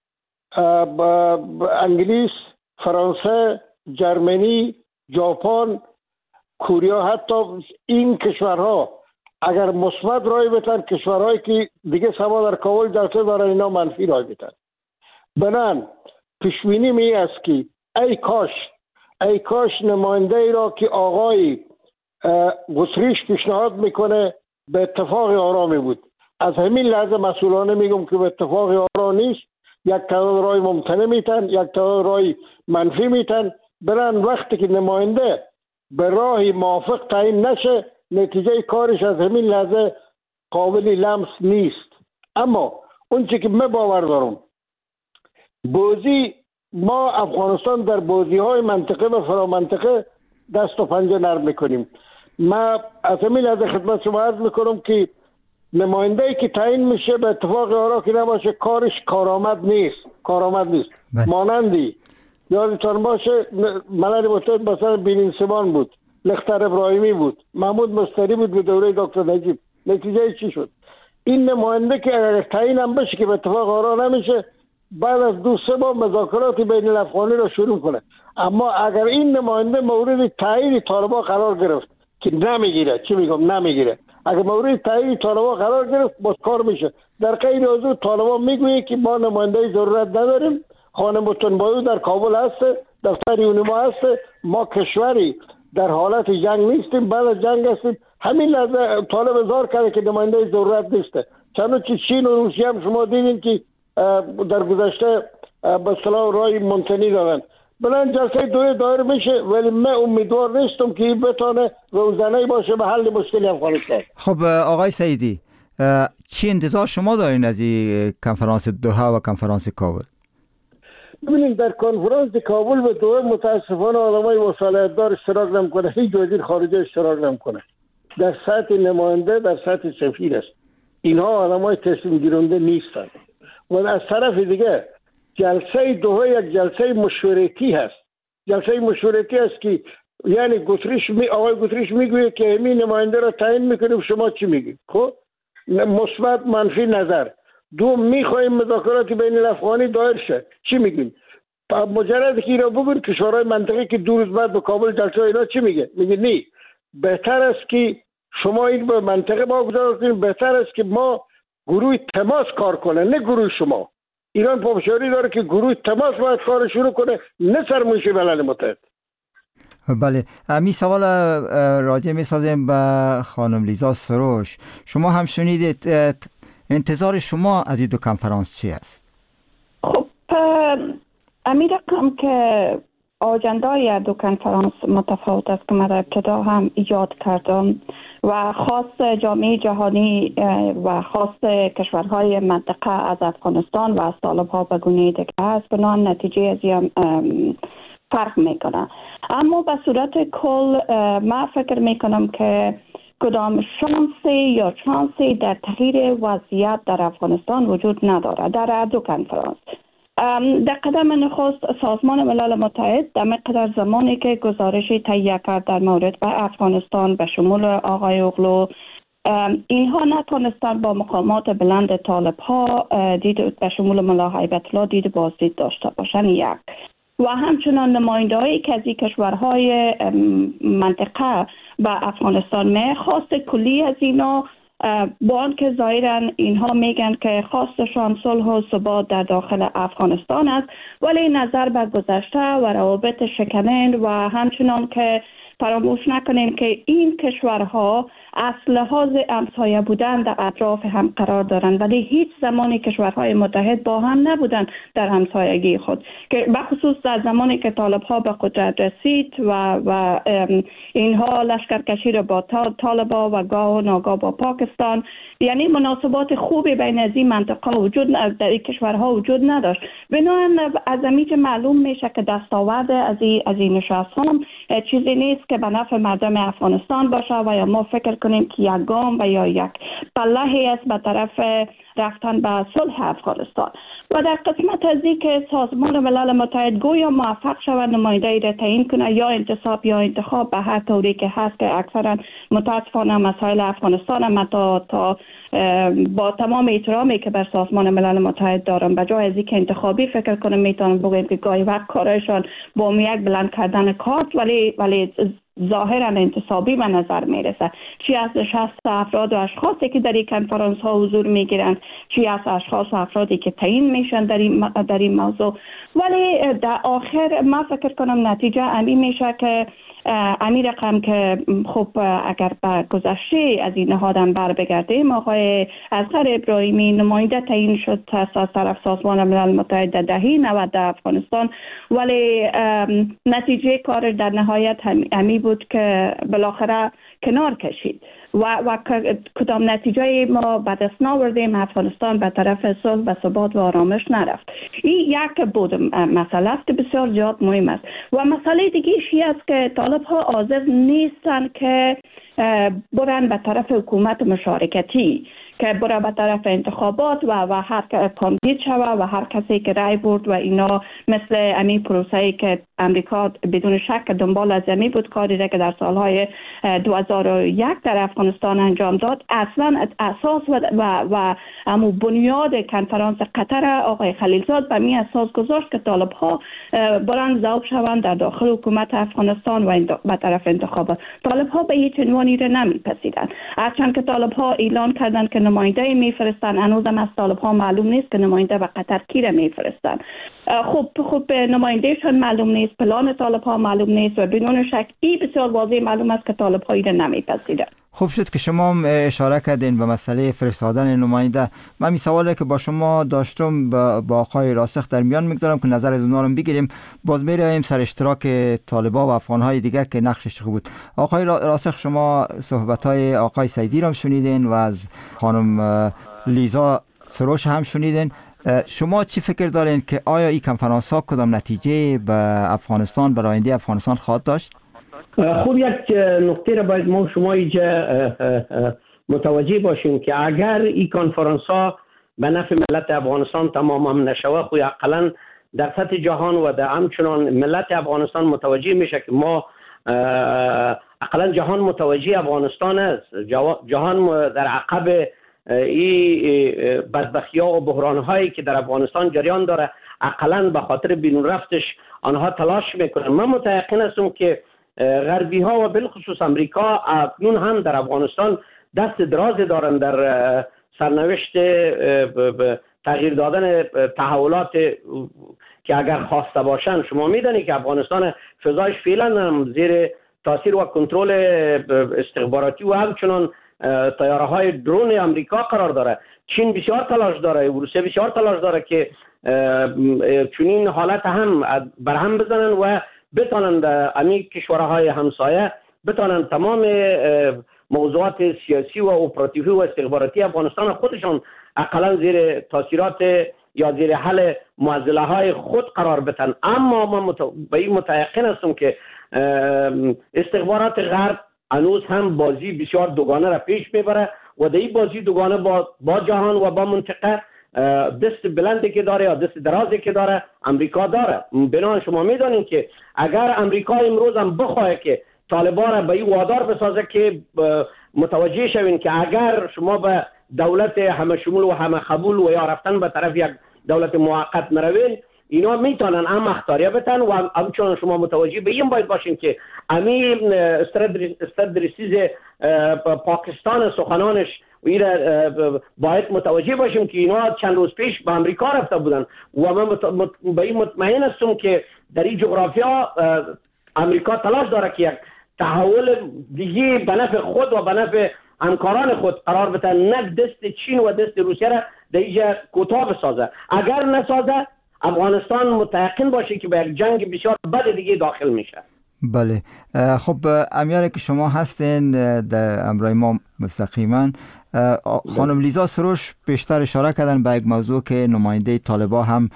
انگلیس، فرانسه، جرمنی، ژاپن، کره، حتی این کشورها اگر مثبت رای بدن، کشورهایی که دیگه سبا در کابل جلسه دارن اینا منفی رای بدن. بنان پیشبینی می است که ای کاش ای کاش نماینده ای را که آقای گسریش پیشنهاد میکنه به اتفاق آرامی بود. از همین لحظه مسئولانه میگم که به اتفاق آرام نیست. یک تعداد رای ممتنع میتن، یک تعداد رای منفی میتن. برن وقتی که نماینده به راه موافق تعیین نشه نتیجه کارش از همین لحظه قابل لمس نیست. اما اون چی که من باور دارم، بازی ما افغانستان در بازی های منطقه و فرامنطقه دست و پنجه نرم میکنیم. ما از همین لحظه خدمت شما عرض میکنم که نماینده ای که تعیین میشه به اتفاق آرا که نباشه کارش کارآمد نیست کارآمد نیست بله. مانندی یادتان باشه ملل متحد مثلا بینین سیمان بود، لختر ابراهیمی بود، محمود مستری بود به دوره دکتر نجیب. نتیجه چی شد؟ این نماینده که اگر تعیین هم بشه که به اتفاق آرا نمیشه بعد از دو سه ماه مذاکرات بین الافغانی را شروع کنه. اما اگر این نماینده مورد تایید طالبان قرار گرفت که نمیگیره، چی میگم نمیگیره، اگر مورد تایید طالبان قرار گرفت باز کار میشه. در غیر حضور طالبان میگویه که ما نماینده ضرورت نداریم، خانم تنبایو در کابل هست، دفتر یونما هست، ما کشوری در حالت جنگ نیستیم، بعد از جنگ هستیم. همین لحظه طالب اظهار کرده که نماینده ضرورت نیسته. چنانچه چین و روسیه هم شما دیدین که در گذشته به اصطلاح رای منتنی دادن. بلند جلسه دوی دایر میشه، ولی من امیدوار نیستم که این بتانه روزانه باشه به حل مشکل افغانستان. خب آقای سعیدی، چی انتظار شما دارین از این کنفرانس دوحه و کنفرانس کابل؟ ببینید در کنفرانس کابل و دوحه متاسفانه آدمای مصالحت دار اشتراک نمیکنه، هیچ وزیر خارجه اشتراک نمیکنه. در سطح نماینده، در سطح سفیر است. اینها آدمای تصمیم گیرنده نیستند. و از طرف دیگه جلسه دوحه یک جلسه مشورتی هست. جلسه مشورتی است که یعنی گوتریش می آقای گوتریش میگوید که همین نماینده را تعیین میکنیم، شما چی میگید؟ خب مثبت منفی نظر. دو میخوایم مذاکرات بین الافغانی دایر شه، چی میگیم؟ مجرد که اینا بگن کشورهای منطقه که دو روز بعد به کابل جلسه اینا چی میگه؟ میگه نی بهتر است که شما این به منطقه ما گذار کنید، بهتر است که ما گروه تماس کار کنه، نه گروه شما. ایران پافشاری داره که گروه تماس باید کار شروع کنه، نه سرمایه ملل متحد. بله، می سوال راجع می سازیم به خانم لیزا سروش. شما هم شنیدید، انتظار شما از این دو کنفرانس چی است؟ خب امی رقم که آجندای دو کنفرانس متفاوت است که من در ابتدا هم ایجاد کردم و خاص جامعه جهانی و خاص کشورهای منطقه از افغانستان و از طالب‌ها به گونه دیگه است، بنابراین نتیجه از این فرق میکنه. اما به صورت کل من فکر میکنم که کدام شانسی یا چانسی در تغییر وضعیت در افغانستان وجود نداره در دو کنفرانس. در قدم نخست سازمان ملل متحد در مقدار زمانی که گزارشی تهیه کرد در مورد به افغانستان به شمول آقای اوغلو، اینها نتونستند با مقامات بلند طالب ها دید به شمول ملا هیبت الله دید بازدید داشته باشند. یک و همچنان نماینده هایی که از این کشورهای منطقه به افغانستان می خواست کلی از اینا با آنکه ظاهرا اینها میگن که خواستشان صلح و ثبات در داخل افغانستان است، ولی نظر به گذشته و روابط شکنند و همچنان که فراموش نکنیم که این کشورها از لحاظ همسایه بودن در اطراف هم قرار دارند، ولی هیچ زمانی کشورهای متحد با هم نبودند در همسایگی خود، که بخصوص در زمانی که طالب ها به قدرت رسید و و اینها لشکرکشی را با طالبا و گاه و ناگاه با پاکستان، یعنی مناسبات خوبی بین از این منطقه وجود در این کشورها وجود نداشت. بنابراین از اینجا معلوم میشه که دستاورد از این از این نشست هم چیزی نیست که به نفع مردم افغانستان باشه و یا ما فکر کنیم که یک گام و یا یک پلهی است به طرف رفتن به صلح افغانستان. و در قسمت از این که سازمان ملل متحد گویا موفق شود نماینده‌ای را تعیین کنه یا انتصاب یا انتخاب به هر طوری که هست، که اکثرا متاسفانه مسائل افغانستان هم تا تا با تمام احترامی که بر سازمان ملل متحد دارم، بجای از اینکه انتخابی فکر کنم میتونم بگم که گاهی وقت کارشان با یک بلند کردن کارت ولی ولی ظاهرا انتصابی به نظر میرسه، چی از نشست افراد و اشخاصی که در این کنفرانس ها حضور میگیرند، چی از اشخاص و افرادی که تعیین میشن در این در این موضوع. ولی در آخر ما فکر کنم نتیجه امی میشه که امی رقم که خب اگر به گذشته از این نهادم بر بگردیم، آقای اصغر ابراهیمی نماینده تعیین شد از طرف سازمان ملل متحد در دهه نود در افغانستان، ولی نتیجه کار در نهایت امی بود که بالاخره کنار کشید و و کدام نتیجه ما به دست ناوردیم، افغانستان به طرف صلح و ثبات و آرامش نرفت. این یک بود مسئله است که بسیار زیاد مهم است. و مسئله دیگه ای است که طالب ها حاضر نیستن که برن به طرف حکومت مشارکتی، که برای به طرف انتخابات و و هر کاندید شوه و هر کسی که رای برد و اینا مثل امی پروسه‌ای که امریکا بدون شک دنبال از زمین بود کاری را که در سالهای دو هزار و یک در افغانستان انجام داد. اصلا اساس و و, و امو بنیاد کنفرانس قطر آقای خلیلزاد به می اساس گذاشت که طالب ها برند ذوب شوند در داخل حکومت افغانستان و به طرف انتخابات. طالب ها به هیچ عنوانی را نمیپذیرند، هرچند که طالب ها اعلان کردند که نماینده میفرستند. هنوزم از طالب ها معلوم نیست که نماینده به قطر کی را میفرستند. خب خب نمایندهشان معلوم نیست، پلان طالب ها معلوم نیست و بدون شک این بسیار واضح معلوم است که طالب ها را نمیپذیرند. خوب شد که شما اشاره کردین به مسئله فرستادن نماینده. من این سوالی که با شما داشتم با آقای راسخ در میان میگذارم که نظر اونا رو بگیریم. باز میرویم سر اشتراک طالبا و افغانهای دیگه که نقشش خوب بود. آقای راسخ، شما صحبت‌های آقای سیدی رو شنیدین و از خانم لیزا سروش هم شنیدین. شما چی فکر دارین که آیا این کنفرانس ها کدام نتیجه به افغانستان، برای آینده افغانستان خواهد داشت؟ خوب یک نکته را باید ما شما اینجا متوجه باشیم که اگر این کنفرانس ها به نفع ملت افغانستان تمام هم نشوه، خو اقلا در سطح جهان و در همچنان ملت افغانستان متوجه میشه که ما اقلا جهان متوجه افغانستان است. جهان در عقب این بدبختی ها و بحران هایی که در افغانستان جریان داره اقلا به خاطر بیرون رفتش آنها تلاش میکنن. من متيقن هستم که غربی ها و بالخصوص امریکا اکنون هم در افغانستان دست دراز دارن در سرنوشت تغییر دادن تحولات که اگر خواسته باشن. شما میدونی که افغانستان فضایش فعلا هم زیر تاثیر و کنترل استخباراتی و همچنان طیاره های درون امریکا قرار داره. چین بسیار تلاش داره، روسیه بسیار تلاش داره که چنین حالت هم برهم بزنن و بتانند امی کشورهای همسایه بتانند تمام موضوعات سیاسی و اپراتیوی و استخباراتی افغانستان خودشان اقلا زیر تاثیرات یا زیر حل معضله های خود قرار بدن. اما من مت... به این متيقن هستم که استخبارات غرب هنوز هم بازی بسیار دوگانه را پیش میبره و در این بازی دوگانه با, با جهان و با منطقه دست بلندی که داره یا دست درازی که داره امریکا داره. بنابراین شما میدونید که اگر امریکا امروز هم بخواه که طالبان را به این وادار بسازه که متوجه شوین که اگر شما به دولت همه شمول و همه قبول و یا رفتن به طرف یک دولت موقت نروین، اینا میتونن هم اختاریه بتن و همچنان شما متوجه به این باید باشین که امی استرادریسیز پاکستان سخنانش و این باید متوجه باشیم که اینا چند روز پیش به امریکا رفته بودن و من به این مطمئن هستم که در این جغرافیا امریکا تلاش داره که یک تحول دیگه به نفع خود و به نفع همکاران خود قرار بده، نه دست چین و دست روسیه را در اینجا کوتاه بسازه. اگر نسازه افغانستان متيقن باشه که به یک جنگ بسیار بد دیگه داخل میشه. بله، خب امیال که شما هستین در امرای ما مستقیما، خانم لیزا سروش بیشتر اشاره کردن به یک موضوع که نماینده طالبا هم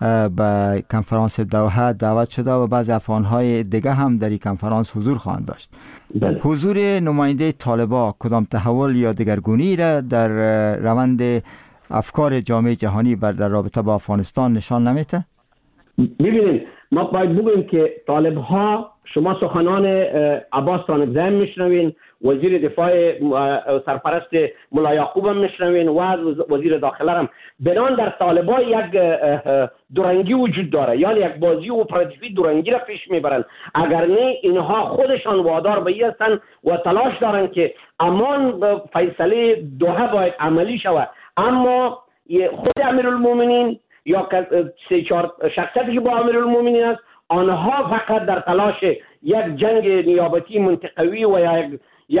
به کنفرانس دوحه دعوت شده و بعضی افغانهای دیگه هم در این کنفرانس حضور خواهند داشت. بله. حضور نماینده طالبا کدام تحول یا دگرگونی را در روند افکار جامعه جهانی در رابطه با افغانستان نشان نمیده؟ ببینید، ما باید بگوییم که طالب ها، شما سخنان عباس تانکزی میشنوین، وزیر دفاع سرپرست ملا یعقوب هم میشنوین و وزیر داخله هم، بنان در طالبان یک دورنگی وجود داره، یعنی یک بازی اپراتیوی دورنگی را پیش میبرن. اگر نه اینها خودشان وادار به این هستن و تلاش دارن که امان فیصله دوحه باید عملی شود. اما خود امیرالمومنین یا سه چهار شخصیتی که با امیرالمومنین است، آنها فقط در تلاش یک جنگ نیابتی منطقوی و یک یک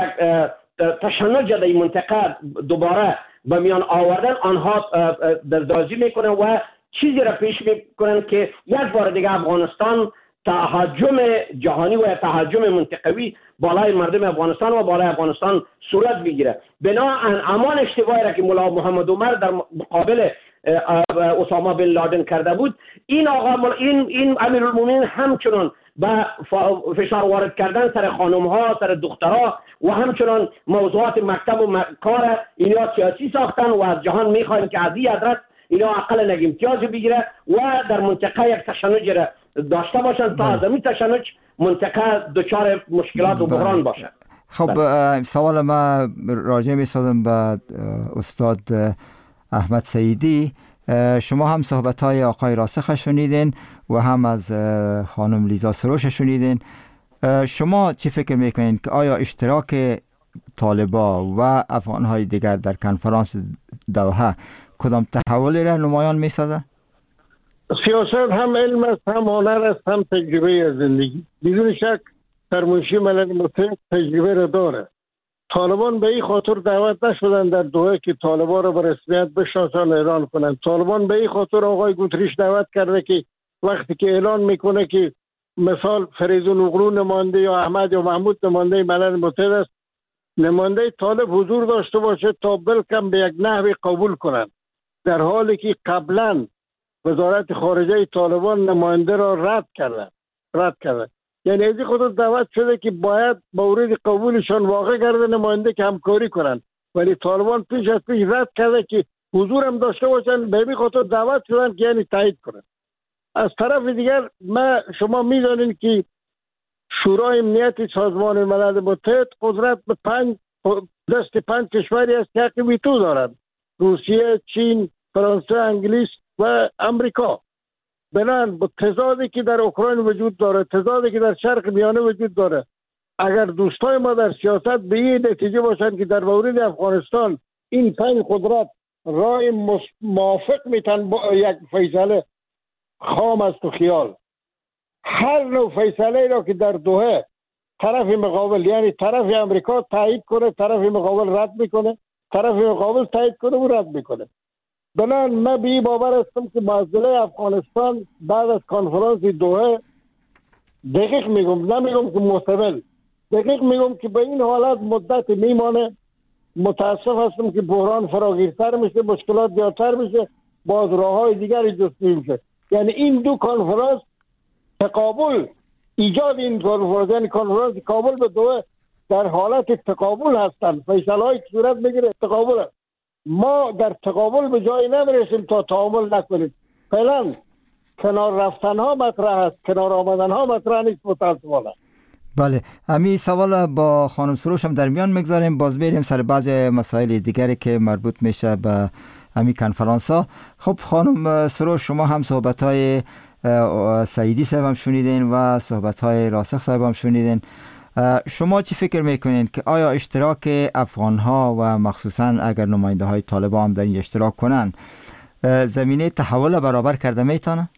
تشنج در این منطقه دوباره به میان آوردن آنها دردازی میکنن و چیزی را پیش میکنن که یک بار دیگه افغانستان تهاجم جهانی و تهاجم منطقوی بالای مردم افغانستان و بالای افغانستان صورت بگیره. بنابراین امان اشتباهی را که ملا محمد عمر در مقابل اسامه بن لادن کرده بود، این آقا این این امیرالمومنین همچنان با فشار وارد کردن سر خانم ها، سر دخترها و همچنان موضوعات مکتب و کار اینا سیاسی ساختن و از جهان میخواین که از این ادرس اینا اقل نگ امتیاز بگیره و در منطقه یک تشنج را داشته باشند تا از این تشنج منطقه دچار مشکلات و بحران باشد. خب سوال ما راجع می سازم به استاد احمد سعیدی. شما هم صحبت های آقای راسخ شنیدین و هم از خانم لیزا سروش شنیدین. شما چی فکر میکنین که آیا اشتراک طالبا و افغانهای دیگر در کنفرانس دوحه کدام تحولی را نمایان میسازه؟ سیاست هم علم است، هم هنر است، هم تجربه زندگی. بدون شک فرمایشی ملل متحد تجربه را داره. طالبان به این خاطر دعوت نشدن در دوحه که طالبان را به رسمیت بشناسن اعلان کنند. طالبان به این خاطر آقای گوتریش دعوت کرده که وقتی که اعلان میکنه که مثال فریدون اغلو نماینده یا احمد یا محمود نماینده ملل متحد است، نماینده طالب حضور داشته باشه تا بلکم به یک نحوی قبول کنند، در حالی که قبلا وزارت خارجه طالبان نماینده را رد کرده رد کرده یعنی از خود دعوت شده که باید مورد قبولشان واقع کرده نماینده که همکاری کنند، ولی طالبان پیش از پیش رد کرده که حضور هم داشته باشند. به این خاطر دعوت شدن که یعنی تایید کنند. از طرف دیگر ما شما میدانید که شورای امنیت سازمان ملل متحد قدرت به پنج دست پنج کشوری است که حق ویتو دارند: روسیه، چین، فرانسه، انگلیس و امریکا. بنان با تضادی که در اوکراین وجود داره، تضادی که در شرق میانه وجود داره، اگر دوستای ما در سیاست به این نتیجه باشند که در مورد افغانستان این پنج قدرت رای موافق میتن با یک فیصله خام است و خیال، هر نوع فیصله را که در دوحه طرف مقابل یعنی طرف امریکا تایید کنه، طرف مقابل رد میکنه، طرف مقابل تایید کنه و رد میکنه. بنان من به این باور هستم که مسئله افغانستان بعد از کنفرانس دوحه، دقیق میگم نمیگم که محتمل، دقیق میگم که به این حالت مدت میمانه. متاسف هستم که بحران فراگیرتر میشه، مشکلات زیادتر میشه، باز راههای دیگری جستجو میشه. یعنی این دو کنفرانس تقابل ایجاد این کنفرانس یعنی کنفرانس کابل به دوحه در حالت تقابل هستند. فیصله های صورت میگیره تقابل هست. ما در تقابل به جایی نمیرسیم تا تعامل نکنیم. فعلا کنار رفتن ها مطرح است، کنار آمدن ها مطرح نیست متاسفانه. بله، همین سوال با خانم سروش هم در میان میگذاریم، باز میریم سر بعض مسائل دیگری که مربوط میشه به همین کنفرانس ها. خب خانم سروش، شما هم صحبت های سعیدی صاحب هم شنیدین و صحبت های راسخ صاحب هم شنیدین. شما چی فکر میکنین که آیا اشتراک افغان ها و مخصوصا اگر نماینده های طالبان هم در این اشتراک کنن زمینه تحول برابر کرده میتونه؟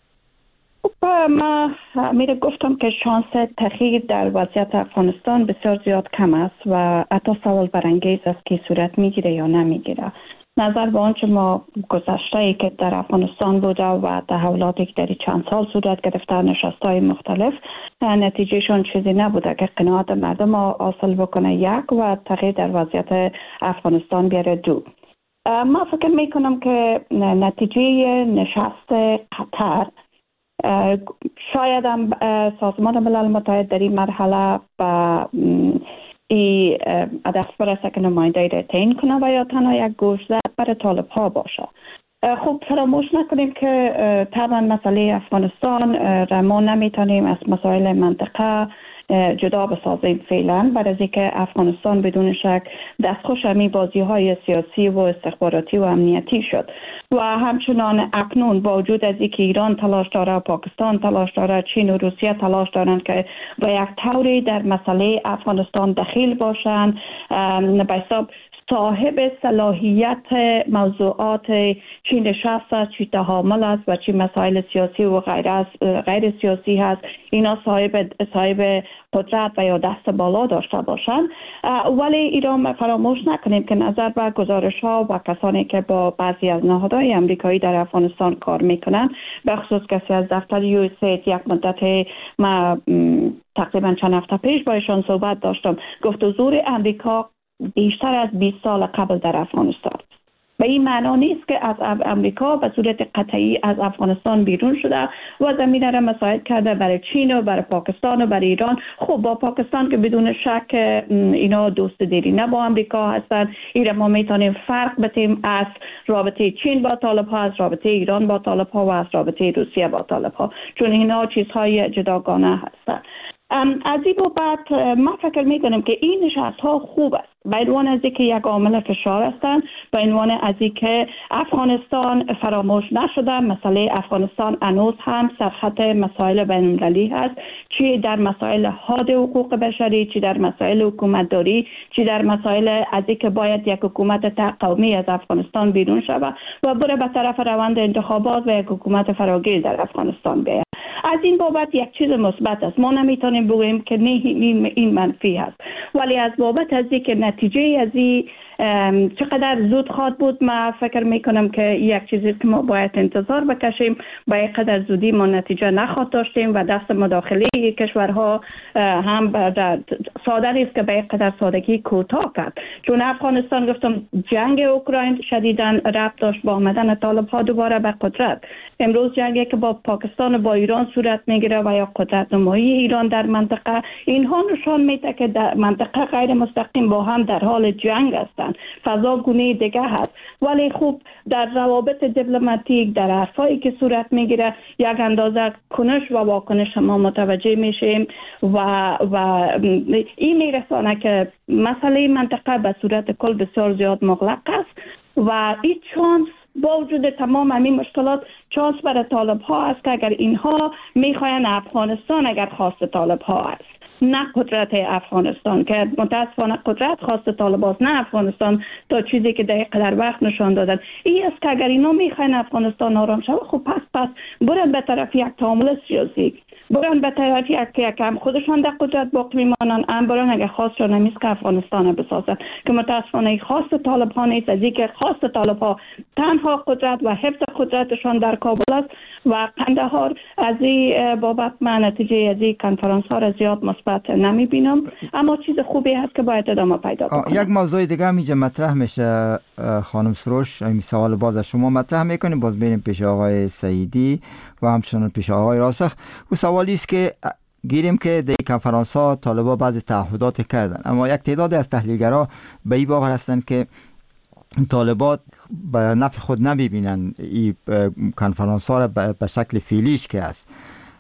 ما میره گفتم که شانس تغییر در وضعیت افغانستان بسیار زیاد کم است و حتی سوال برانگیز است که صورت میگیره یا نمیگیره. نظر به آنچه ما گذشته ای که در افغانستان بوده و تحولاتی که در چند سال صورت گرفته، نشست‌های مختلف، نتیجهشون چیزی نبوده که قناعت مردم حاصل بکنه یک و تغییر در وضعیت افغانستان بیاره دو. ما فکر میکنم که نتیجه نشست قطر شاید هم سازمان ملل متحد در این مرحله با ای هدف برسه که نماینده را تعیین کنه و یا تنها یک گوشزد برای طالب ها باشه. خب فراموش نکنیم که طبعا مسئله افغانستان را ما نمیتونیم از مسائل منطقه جدا بسازیم فعلا، برای از اینکه افغانستان بدون شک دستخوش همی بازی های سیاسی و استخباراتی و امنیتی شد و همچنان اکنون با وجود از اینکه ایران تلاش داره، پاکستان تلاش داره، چین و روسیه تلاش دارند که به یک طوری در مسئله افغانستان دخیل باشند، به حساب صاحب صلاحیت موضوعات چی نشست است، چی تحامل است و چی مسائل سیاسی و غیر غیر سیاسی هست، اینا صاحب صاحب قدرت و یا دست بالا داشته باشند. ولی ایران فراموش نکنیم که نظر به گزارش ها و کسانی که با بعضی از نهادهای امریکایی در افغانستان کار میکنن، به خصوص کسی از دفتر یو اس اید، یک مدت ما تقریبا چند هفته پیش با ایشان صحبت داشتم، گفت حضور امریکا بیشتر از بیست سال قبل در افغانستان به این معنا نیست که از امریکا به صورت قطعی از افغانستان بیرون شده و زمینه را مساعد کرده برای چین و برای پاکستان و برای ایران. خب با پاکستان که بدون شک اینا دوست دیرینه با امریکا هستند. این ما میتونیم فرق بتیم از رابطه چین با طالب ها، از رابطه ایران با طالب ها و از رابطه روسیه با طالب ها، چون اینا چیزهای جداگانه هستند. از این بابت ما فکر میکنم که این نشست ها خوب است به عنوان از اینکه یک عامل فشار هستند، به عنوان از اینکه افغانستان فراموش نشده. مسئله افغانستان هنوز هم سرخط مسائل بین‌المللی هست، چی در مسائل حاد حقوق بشری، چی در مسائل حکومتداری، چی در مسائل از اینکه باید یک حکومت قومی از افغانستان بیرون شود و بره به طرف روند انتخابات و یک حکومت فراگیر در افغانستان بیاید. از این بابت یک چیز مثبت است. ما نمیتونیم بگوییم که نه این منفی هست، ولی از بابت از اینکه نتیجه از این چقدر زود خواهد بود، ما فکر میکنم که یک چیزی که ما باید انتظار بکشیم. با یک قدر زودی ما نتیجه نخواهد داشتیم و دست مداخله کشورها هم ساده نیست که به یک قدر سادگی کوتاه کرد، چون افغانستان گفتم جنگ اوکراین شدیداً ربط داشت با آمدن طالب ها دوباره به قدرت. امروز جنگی که با پاکستان و با ایران صورت میگیره و یا قدرت نمایی ایران در منطقه، اینها نشان میده که در منطقه غیر مستقیم با هم در حال جنگ هستند. فضا گونه دیگه هست، ولی خوب در روابط دیپلماتیک در حرفایی که صورت میگیره یک اندازه کنش و واکنش ما متوجه میشیم و و این میرسانه که مسئله منطقه به صورت کل بسیار زیاد مغلق است و این چانس با وجود تمام همین مشکلات چانس برای طالب ها است که اگر اینها میخواین افغانستان اگر خواست طالب ها است نه قدرت افغانستان، که متاسفانه قدرت خواست طالب است نه افغانستان، تا چیزی که در قدر وقت نشان دادن این است که اگر اینا میخواین افغانستان آرام شود، خب پس پس برن به طرف یک تعامل سیاسی، برن به طرف یک یک هم خودشان در قدرت باقی میمانن، هم برن اگر خواست را نمیست که افغانستان بسازن، که متاسفانه خواست طالب ها نیست. از اینکه خواست طالب ها تنها قدرت و حفظ قدرتشان در کابل است و قندهار. از این بابت من نتیجه از این کنفرانس ها را زیاد مثبت نمی بینم، اما چیز خوبی هست که باید ادامه پیدا کنه. یک موضوع دیگه هم اینجا مطرح میشه خانم سروش، این سوال باز از شما مطرح میکنیم، باز بریم پیش آقای سعیدی و همچنان پیش آقای راسخ. او سوالی است که گیریم که در کنفرانس ها طالبا بعضی تعهدات کردن، اما یک تعداد از تحلیلگرا به این باور هستند که طالبات به نفع خود نمیبینن این کنفرانس ها را به شکل فعلیش که است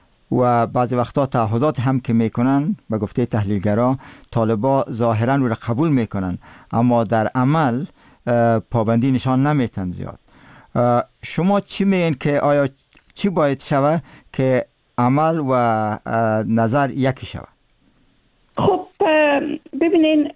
و بعضی وقتا تعهدات هم که میکنن به گفته تحلیلگرا طالبا ظاهرا رو را قبول میکنن اما در عمل پابندی نشان نمیتن زیاد. شما چی میگین که آیا چی باید شود که عمل و نظر یکی شود؟ خب ببینین،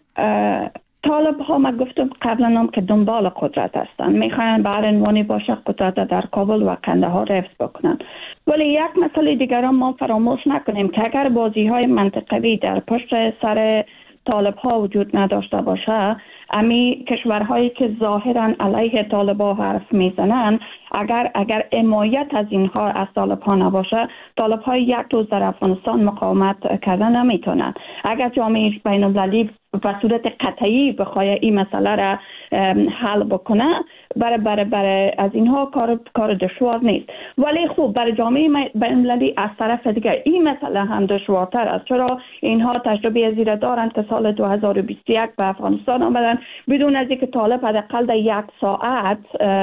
طالب ها ما گفتم قبلا هم که دنبال قدرت هستن، میخواین به هر عنوانی باشه قدرت در کابل و قندهار حفظ بکنن. ولی یک مسئله دیگر هم ما فراموش نکنیم که اگر بازی های منطقوی در پشت سر طالب ها وجود نداشته باشه، امی کشورهایی که ظاهرا علیه طالب ها حرف میزنن، اگر اگر حمایت از اینها از طالب ها نباشه، طالب ها یک روز در افغانستان مقاومت کردن نمیتونن. اگر جامعه بین المللی به صورت قطعی بخواد این مسئله را حل بکنه، برای برای برای از اینها کار کار دشوار نیست. ولی خوب برای جامعه بین المللی از طرف دیگه این مسئله هم دشوارتر است، چرا اینها تجربه از این دارند که سال دو هزار و بیست و یک به افغانستان آمدن بدون از اینکه طالب حداقل در یک ساعت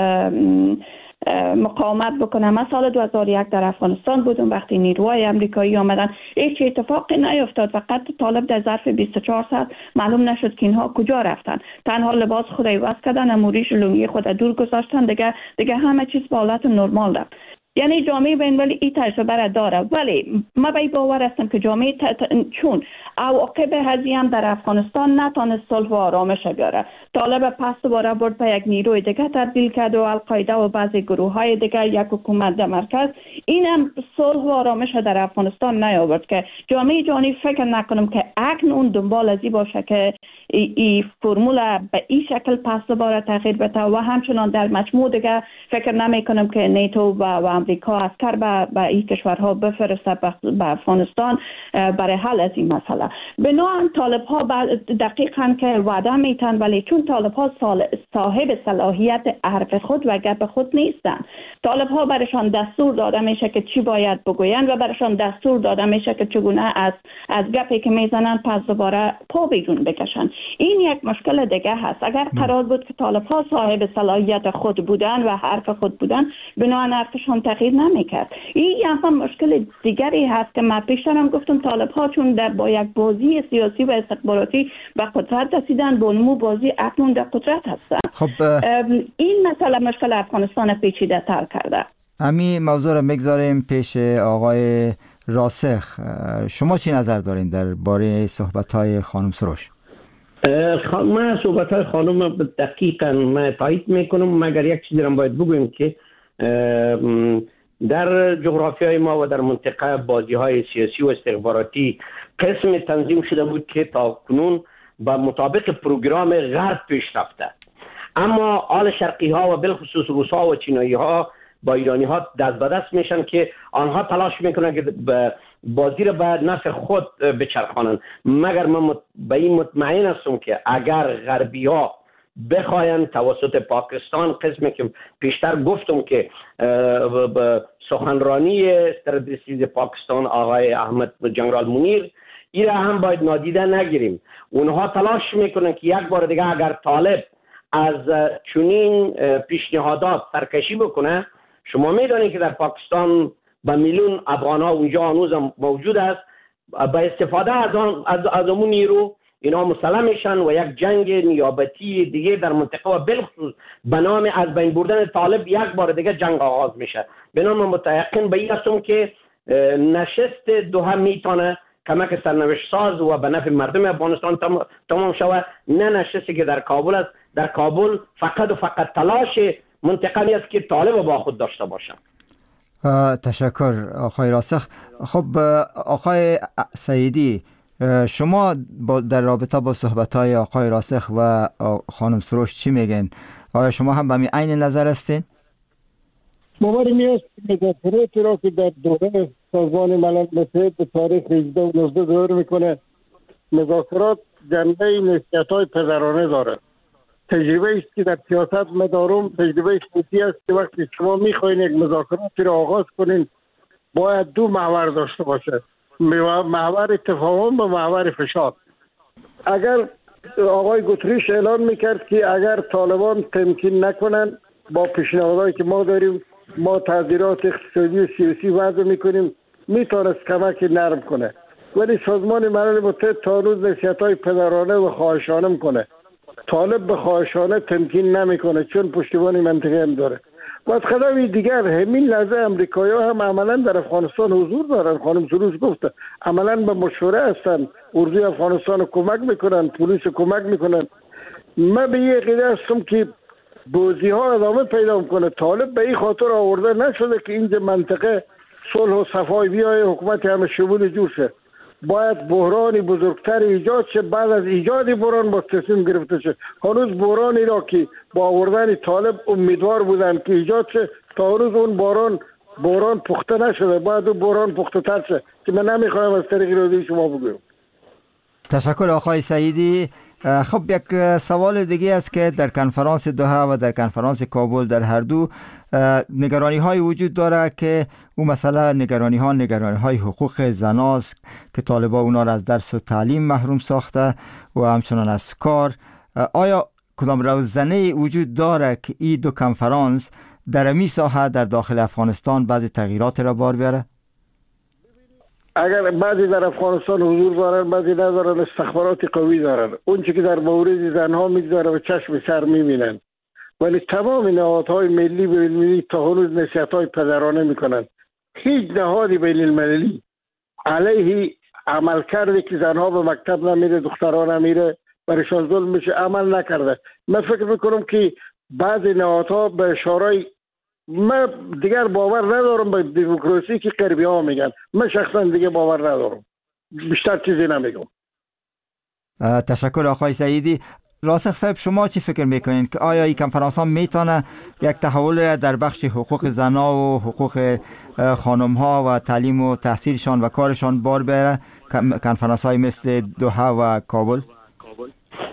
مقاومت بکنه. من سال دو هزار و یک در افغانستان بودم وقتی نیروهای امریکایی آمدن، هیچ اتفاقی نیفتاد، فقط طالب در ظرف بیست و چهار ساعت معلوم نشد که اینها کجا رفتن، تنها لباس خود عوض کردن، موریش لنگی خود دور گذاشتن، دیگه دیگه همه چیز به حالت نرمال رفت. یعنی جامعه بین المللی این تجربه را داره، ولی ما به باور هستم که جامعه ت... ت... چون عواقب هزی هم در افغانستان نتونست صلح و آرامش بیاره. طالب پس دوباره برد به یک نیروی دیگه تبدیل کرد و القاعده و بعضی گروه های دیگه یک حکومت در مرکز، اینم صلح و آرامش در افغانستان نیاورد. که جامعه جهانی فکر نکنم که اکنون دنبال ازی باشه که این ای فرمول به این شکل پس دوباره تغییر بده و همچنان در مجموع دیگه فکر نمی کنم که نیتو و, و امریکا عسکر به, به این کشورها بفرسته به افغانستان برای حل از این مسئله. بنابراین طالب ها دقیقاً که وعده میتن، ولی چون طالب ها صاحب صلاحیت حرف خود و گپ خود نیستند. طالب ها برشان دستور داده میشه که چی باید بگویند و برشان دستور داده میشه که چگونه از از گپی که میزنن پس دوباره پا بیرون بکشن. این یک مشکل دیگه هست. اگر قرار بود که طالب ها صاحب صلاحیت خود بودن و حرف خود بودن، بنابراین حرفشان تغییر نمیکرد. این هم مشکل دیگری هست که من پیشترم گفتم، طالب ها چون در با یک بازی سیاسی و استخباراتی به قدرت رسیدن، با نمو بازی اکنون در قدرت هستن. خب این مسئله مشکل افغانستان پیچیده تر کرده. همین موضوع رو میگذاریم پیش آقای راسخ. شما چی نظر دارین درباره صحبت‌های خانم سروش؟ من صحبت‌های خانم دقیقاً من تایید میکنم، مگر یک چیزی رو باید بگویم که در جغرافیای ما و در منطقه بازی‌های سیاسی و استخباراتی قسم تنظیم شده بود که تا کنون با مطابق پروگرام غرب پیش رفته، اما آل شرقی ها و بالخصوص روس ها و چینایی ها با ایرانی ها دست به دست میشن که آنها تلاش میکنن که بازی را به نفع خود بچرخانند. مگر من به این مطمئن هستم که اگر غربی ها بخواین توسط پاکستان، قسمی که پیشتر گفتم که سخنرانی استراتژی پاکستان آقای احمد جنرال منیر، این را هم باید نادیده نگیریم. اونها تلاش میکنن که یک بار دیگه اگر طالب از چنین پیشنهادات سرکشی بکنه، شما میدونید که در پاکستان به میلیون افغان ها اونجا هنوز موجود است، با استفاده از آن از, از اون نیرو اینا مسلح میشن و یک جنگ نیابتی دیگه در منطقه و بالخصوص به نام از بین بردن طالب یک بار دیگه جنگ آغاز میشه. به نام متيقن به این هستم که نشست دوحه میتونه کمک سرنوشت ساز و به نفع مردم افغانستان تم... تمام شود، نه نشستی که در کابل است. در کابل فقط و فقط تلاش منطقه است که طالب با خود داشته باشند. تشکر آقای راسخ. خب آقای سعیدی، شما با در رابطه با صحبت‌های آقای راسخ و خانم سروش چی میگن؟ آیا شما هم به می عین نظر هستین؟ باور می‌است که مذاکراتی را که در دوره سازمان ملل متحد به تاریخ هجده و نوزده دور میکنه، مذاکرات جنبه نسبت‌های پدرانه داره. تجربه است که در سیاست مدارم تجربه سیاسی است که وقتی شما میخواین یک مذاکراتی را آغاز کنین باید دو محور داشته باشه، محور تفاهم و محور فشار. اگر آقای گوتریش اعلان میکرد که اگر طالبان تمکین نکنن با پیشنهادهایی که ما داریم ما تغییرات اقتصادی و سیاسی وضع میکنیم، میتونست کمک نرم کنه، ولی سازمان ملل متحد تا روز نصیحت‌های پدرانه و خواهشانه میکنه. طالب به خواهشانه تمکین نمیکنه چون پشتیبانی منطقه هم داره. بعد قدمی دیگر همین لحظه امریکایی‌ها هم عملا در افغانستان حضور دارن. خانم سروش گفته عملا به مشوره هستن، اردوی افغانستان رو کمک میکنن، پلیس رو کمک میکنن. من به یه عقیده هستم که بازی ها ادامه پیدا میکنه. طالب به این خاطر آورده نشده که اینجا منطقه صلح و صفای بیای، حکومت همه شمول جور شه. باید بحرانی بزرگتر ایجاد شه، بعد از ایجاد بحران با تصمیم گرفته شه. هنوز بحرانی را که با آوردن طالب امیدوار بودن که ایجاد شه، تا هنوز اون بحران بحران پخته نشده، باید اون بحران پخته تر شه که من نمیخوایم از طریق رادیو شما بگویم. تشکر آقای سعیدی. خب یک سوال دیگه است که در کنفرانس دوحه و در کنفرانس کابل در هر دو نگرانی های وجود داره که اون مثلا نگرانی ها نگرانی های حقوق زناست که طالبا اونا را از درس و تعلیم محروم ساخته و همچنان از کار. آیا کدام روزنه وجود داره که این دو کنفرانس در امی ساحه در داخل افغانستان بعضی تغییرات را بار بیاره؟ اگر بعضی در افغانستان حضور دارن بعضی ندارن، استخبارات قوی دارن، اون چی که در مورد زنها میگذاره و چشم سر میبینن، ولی تمام نهادهای ملی و ملی تا هنوز نصیحت‌های پدرانه میکنن. هیچ نهادی بین المللی علیه عمل کرده که زنها به مکتب نمیره، دختران نمیره، برایشان ظلم میشه عمل نکرده. من فکر میکنم که بعضی نهادها به اشارهای من دیگر باور ندارم به دموکراسی که غربی ها میگن. من شخصا دیگه باور ندارم، بیشتر چیزی نمیگم. تشکر آقای سعیدی. راسخ صاحب شما چی فکر میکنین که آیا این کنفرانس ها میتونه یک تحول را در بخش حقوق زنها و حقوق خانم ها و تعلیم و تحصیلشان و کارشان بار بیاره، کنفرانس های مثل دوحه و کابل؟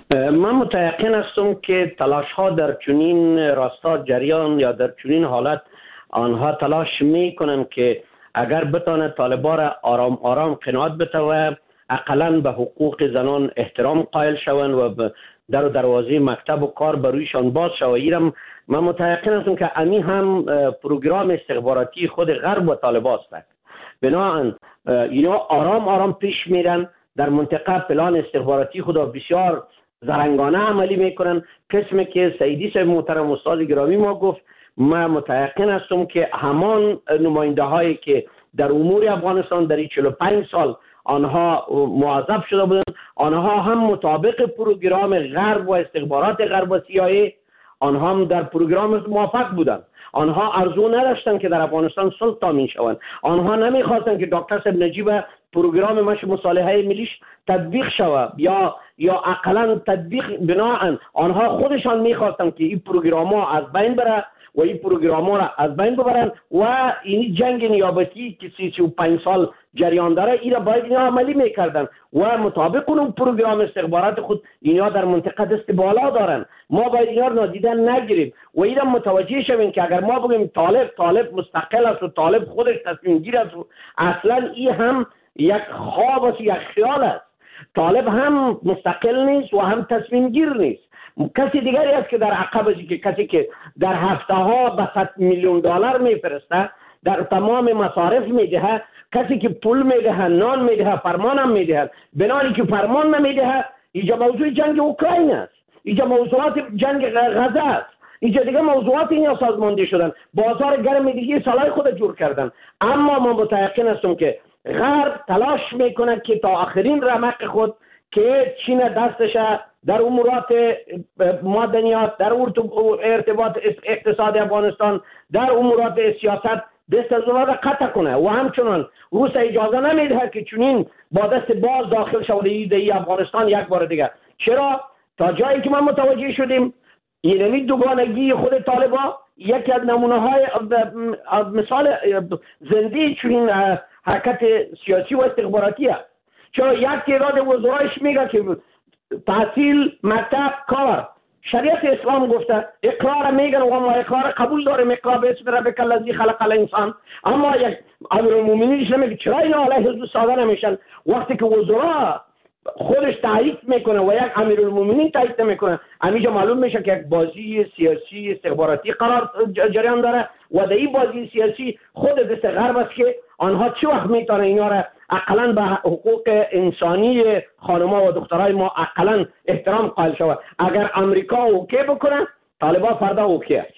من متيقن هستم که تلاش ها در چنین راستا جریان یا در چنین حالت آنها تلاش می کنند که اگر بتانه طالبا را آرام آرام قناعت بده و اقلا به حقوق زنان احترام قائل شوند و در و دروازه مکتب و کار برویشان باز شود. ایرم من متيقن هستم که امی هم پروگرام استخباراتی خود غرب و طالبا است. بنابراین اینا آرام آرام پیش میرن در منطقه، پلان استخباراتی خود بسیار زرنگانه عملی میکنن. قسمی که سیدی صاحب محترم استاد گرامی ما گفت، من متيقن هستم که همان نماینده هایی که در امور افغانستان در چهل و پنج سال آنها موظف شده بودند، آنها هم مطابق پروگرام غرب و استخبارات غرب و سیایی آنها هم در پروگرام موافق بودند. آنها ارزو نداشتند که در افغانستان صلح تامین شوند. آنها نمیخواستند که دکتر صاحب نجیب پروگرام مش مصالحه ملیش تطبیق شود یا یا اقلا تطبیق بناهن. آنها خودشان میخواستند که این پروگرام ها از بین بره و این پروگرام ها را از بین ببرن و این جنگ نیابتی که سی و پنج سال جریان داره این را باید اینا عملی میکردن و مطابق اون پروگرام استخبارات خود اینا در منطقه دست بالا دارن. ما باید اینا را نادیده نگیریم و این را متوجه شویم که اگر ما بگیم طالب طالب مستقل است و طالب خودش تصمیم گیر است، اصلا این هم یک خواب است، یک خیال است. طالب هم مستقل نیست و هم تصمیم گیر نیست. کسی دیگری است که در عقب است، که کسی که در هفته ها به صد میلیون دلار میفرسته، در تمام مصارف میده، کسی که پول میده، نان میده، فرمان هم میده. بنابراین که فرمان نمیده، اینجا موضوع جنگ اوکراین است، اینجا موضوعات جنگ غزه است، اینجا دیگه موضوعات اینا سازماندهی شدن، بازار گرم دیگه سالای خود جور کردن. اما من متيقن هستم که غرب تلاش میکنه که تا آخرین رمق خود که چین دستش در امورات معدنیات، در ارتباط اقتصاد افغانستان، در امورات سیاست دست از اونها را قطع کنه و همچنان روس اجازه نمیده که چنین با دست باز داخل شود ایده افغانستان یک بار دیگه. چرا؟ تا جایی که ما متوجه شدیم اینمی دوگانگی خود طالبا یکی از نمونه های مثال زنده چنین حرکت سیاسی و استخباراتی است. چرا یک تعداد وزرایش میگه که تحصیل، مکتب، کار، شریعت اسلام گفته اقرار میگن و ما اقرار قبول داریم، اقرار به اسم ربک الذی خلق الانسان. اما یک امیرالمومنینش نمیگه چرا اینا علیه حزب ساده نمیشن وقتی که وزرا خودش تایید میکنه و یک امیرالمومنین تایید نمیکنه. همینجا معلوم میشه که یک بازی سیاسی استخباراتی قرار جریان داره و در این بازی سیاسی خود دست غرب است که آنها چه وقت میتونه اینا را اقلا به حقوق انسانی خانم‌ها و دخترای ما اقلا احترام قائل شود. اگر امریکا اوکی بکنه طالبان فردا اوکی است.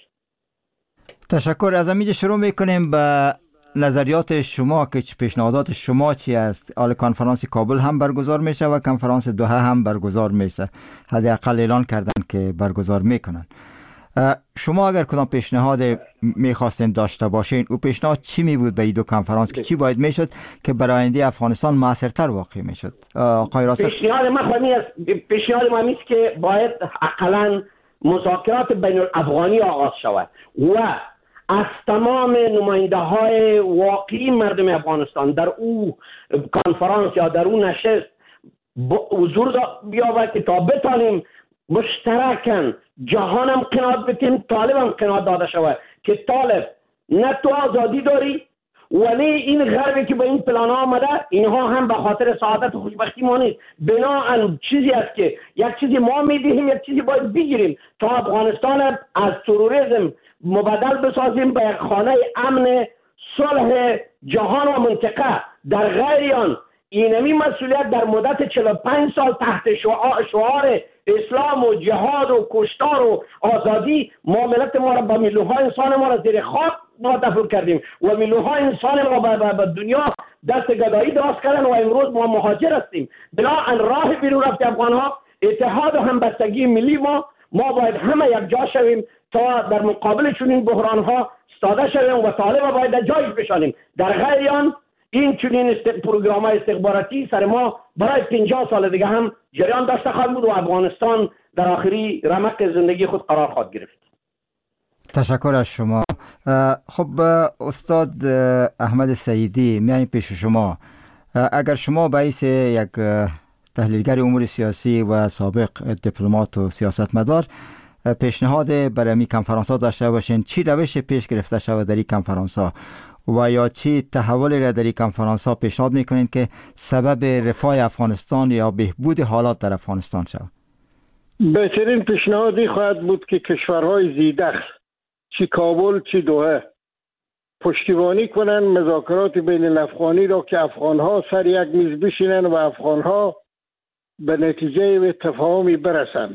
تشکر. از اینجا شروع میکنیم به نظریات شما که پیشنهادات شما چی است. حال کنفرانس کابل هم برگزار میشه و کنفرانس دوحه هم برگزار میشه، حداقل اعلان کردن که برگزار میکنن. شما اگر کدام پیشنهاد میخواستین داشته باشین، او پیشنهاد چی می بود به این دو کنفرانس که چی باید میشد که برای آینده افغانستان موثرتر واقع میشد؟ آقای راسخ، پیشنهاد ما خواهی است پیشنهاد ما است که باید اقلا مذاکرات بین الافغانی آغاز شود و از تمام نماینده های واقعی مردم افغانستان در او کنفرانس یا در او نشست حضور بیاورد که تا بتانیم مشترکاً جهان هم قناعت بتیم، طالب هم قناعت داده شود که طالب نه تو آزادی داری ولی این غربی که به این پلان ها آمده اینها هم به خاطر سعادت و خوشبختی ما نیست. بناهن چیزی است که یک چیزی ما میدهیم یک چیزی باید بگیریم تا افغانستان از تروریسم مبدل بسازیم به یک خانه امن صلح جهان و منطقه. در غیر آن اینمی مسئولیت در مدت چهل و پنج سال تحت شعار اسلام و جهاد و کشتار و آزادی ما ملت ما را با میلیون‌ها انسان ما را زیر خاک دفن کردیم و میلیون‌ها انسان ما به دنیا دست گدایی دراز کردن و امروز ما مهاجر هستیم. بنابراین راه بیرون رفت افغان‌ها اتحاد و همبستگی ملی ما ما باید همه یک جا شویم تا در مقابل چنین بحران‌ها استاده شویم و طالب باید در جایش بشانیم. در غیر آن این چنین پروگرام استخباراتی سر ما برای پنجاه سال دیگه هم جریان داشته خواهد بود و افغانستان در آخری رمق زندگی خود قرار خواهد گرفت. تشکر از شما. خب استاد احمد سیدی، میایم پیش شما. اگر شما باعث یک تحلیلگر امور سیاسی و سابق دیپلمات و سیاستمدار، پیشنهاد برای می کنفرانس ها داشته باشین چی روش پیش گرفته شود در این کنفرانس ها و یا چی تحولی را در این کنفرانس ها پیشنهاد میکنین که سبب رفاه افغانستان یا بهبود حالات در افغانستان شود؟ بهترین پیشنهادی خواهد بود که کشورهای زیدخل چی کابل چی دوحه پشتیبانی کنند مذاکرات بین الافغانی را که افغانها سر یک میز بشینند و افغانها به نتیجه و تفاهمی برسند.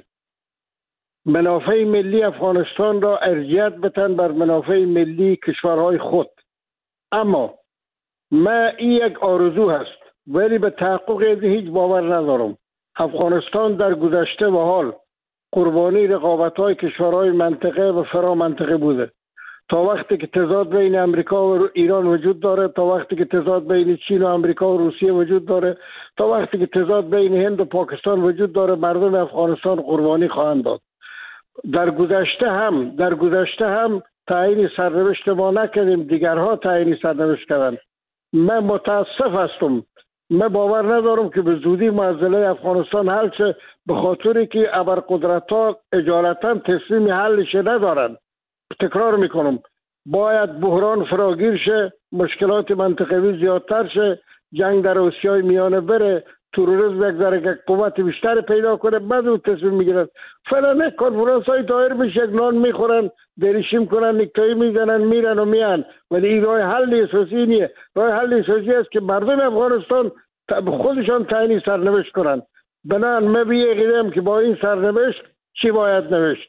منافع ملی افغانستان را ارجحیت بدن بر منافع ملی کشورهای خود. اما ما این یک آرزو هست ولی به تحقق هیچ باور ندارم. افغانستان در گذشته و حال قربانی رقابت‌های کشورهای منطقه و فرا منطقه بوده. تا وقتی که تضاد بین امریکا و ایران وجود داره، تا وقتی که تضاد بین چین و امریکا و روسیه وجود داره، تا وقتی که تضاد بین هند و پاکستان وجود داره، مردم افغانستان قربانی خواهند داد. در گذشته هم در گذشته هم تعیین سرنوشت ما نکردیم، دیگرها تعیین سرنوشت کردند. من متاسف هستم، من باور ندارم که به زودی معضله افغانستان حل شه، به خاطری که ابرقدرت‌ها اجالتا تصمیم حلش ندارند. تکرار میکنم، باید بحران فراگیر شه، مشکلات منطقوی زیادتر شه، جنگ در آسیای میانه بره، تروریسم یک ذره قوت بیشتر پیدا کنه، بعد اون تصمیم میگیرن. فعلا کنفرانس های دایر میشه، یک نان میخورن، دریشیم کنن، نکتایی میزنن، میرن و میان، ولی این راه حل اساسی نیه. راه حل اساسی است که مردم افغانستان خودشان تعیین سرنوشت کنن. بنان من بی‌عقیده‌ام که با این سرنوشت چی باید نوشت.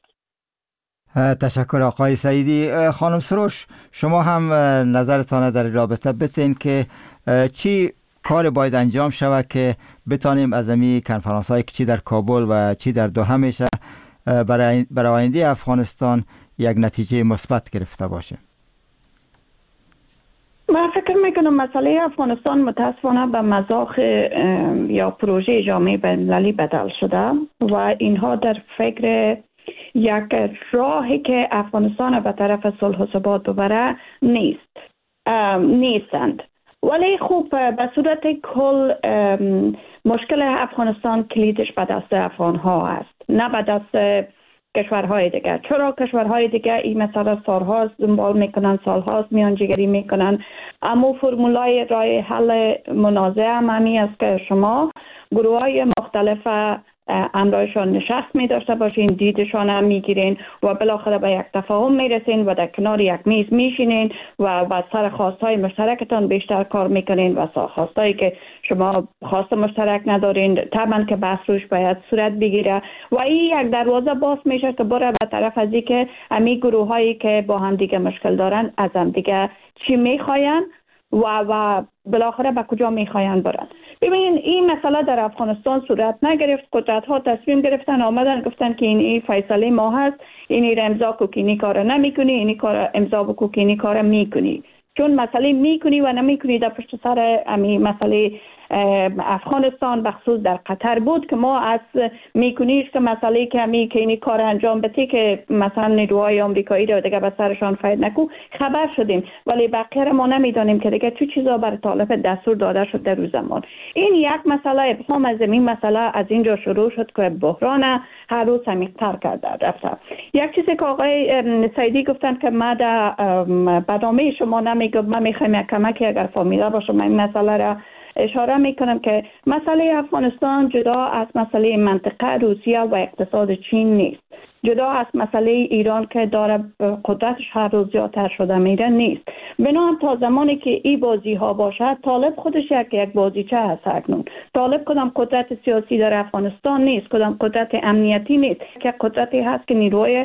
تشکر آقای سعیدی. خانم سروش، شما هم نظرتان در رابطه بتین که چی کار باید انجام شود که بتانیم از امی کنفرانس های چی در کابل و چی در دوحه میشه برای برای آینده افغانستان یک نتیجه مثبت گرفته باشه؟ من فکر میکنم مسئله افغانستان متاسفانه به مذاق یا پروژه جامعه بین‌المللی بدل شده و اینها در فکر یک راهی که افغانستان به طرف صلح و ثبات ببره نیست نیستند. ولی خوب به صورت کل مشکل افغانستان کلیدش به دست افغان ها است، نه به دست کشورهای دیگر. چرا کشورهای دیگر این مسئله سالهاست دنبال میکنن، سالهاست میانجیگری میکنن، اما فرمولای راه حل منازعه همین است که شما گروه های مختلف امرایشان نشست می داشته باشین، دیدشان هم می گیرین و بالاخره به یک تفاهم می رسین و در کنار یک میز می شینین و با سر خواستهای مشترکتان بیشتر کار می کنین و خواستهایی که شما خواست مشترک ندارین طبعا که بحث روش باید صورت بگیره و این یک دروازه باز میشه که بره به طرف از که امی گروه هایی که با هم دیگه مشکل دارن از هم دیگه چی می خواین و و بالاخره به کجا میخواین برن. ببینین این مسئله در افغانستان صورت نگرفت، قدرت ها تصمیم گرفتن، آمدن گفتن که این ای فیصله ما هست، اینی را امضا کو که اینی کار نمیکنی، اینی کار امضا بکو که اینی کار میکنی. چون مسئله میکنی و نمیکنی در پشت سر امی مسئله افغانستان بخصوص در قطر بود که ما از میکنیش که مسئله که همی که اینی کار انجام بتی که مثلا نیروهای آمریکایی رو دیگه به سرشان فاید نکو خبر شدیم، ولی بقیه ما نمیدانیم که دیگه چه چیزا بر طالب دستور داده شد در روز زمان. این یک مسئله ابهام از این مسئله از اینجا شروع شد که بحران هر روز عمیق‌تر کرده رفته. یک چیزی که آقای سعیدی گفتن که ما در برنامه شما نمیگم، من میخوایم یک کمکی اگر فهمیده باشم این مسئله را اشاره میکنم که مسئله افغانستان جدا از مسئله منطقه روسیه و اقتصاد چین نیست، جدا از مسئله ایران که داره قدرتش هر روز زیادتر شده میره نیست. بنابراین تا زمانی که این بازی ها باشد، طالب خودش یک یک بازیچه هست اکنون. طالب کدام قدرت سیاسی در افغانستان نیست، کدام قدرت امنیتی نیست، که قدرتی هست که نیروی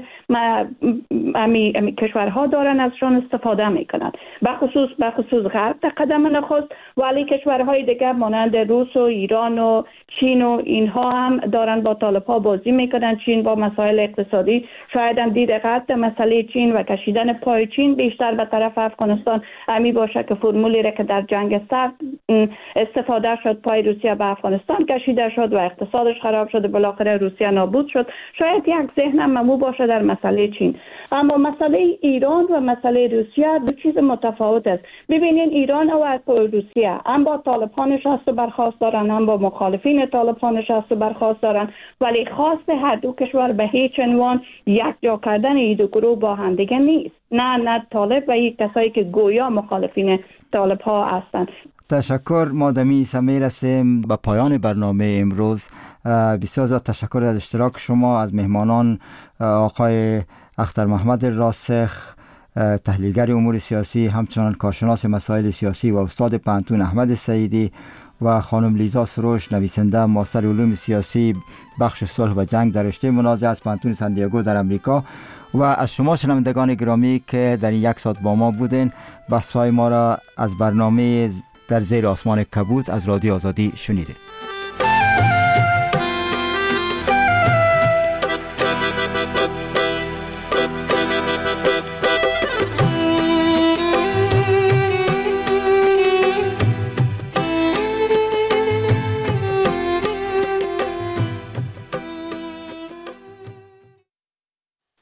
امی, امی کشورها دارن ازشان استفاده میکنن، بخصوص بخصوص غرب در قدم نخست، ولی کشورهای دیگر مانند روس و ایران و چین و اینها هم دارن با طالب ها بازی میکنن. چین با مسائل اقتصادی شاید هم دید قطع مسئله چین و کشیدن پای چین بیشتر به طرف افغانستان امی باشه که فرمولی را که در جنگ سرد استفاده شد، پای روسیه به افغانستان کشیده شد و اقتصادش خراب شد، بالاخره روسیه نابود شد. شاید یک ذهن ممو باشه در مسئله چین. اما مسئله ایران و مسئله روسیه دو چیز متفاوت است. ببینین ایران و روسیه هم با طالبان نشست و برخاست دارن، هم با مخالفین طالبان نشست و برخاست دارن، ولی خواست هر دو کشور به هیچ عنوان یک جا کردن این دو گروه با هم دیگه نیست. نه نه طالب و یک کسایی که گویا مخالفین طالب ها هستند. تشکر. ما دمی سمی رسیم به پایان برنامه امروز. بسیار زیاد تشکر از اشتراک شما، از مهمانان آقای اختر محمد راسخ، تحلیلگر امور سیاسی، همچنان کارشناس مسائل سیاسی و استاد پانتون احمد سعیدی، و خانم لیزا سروش، نویسنده ماستر علوم سیاسی بخش صلح و جنگ در رشته منازعه از پانتون سن دیگو در امریکا، و از شما شنوندگان گرامی که در این یک ساعت با ما بودین. بحث‌های ما را از برنامه در زیر آسمان کبوت از رادیو آزادی شنیدید.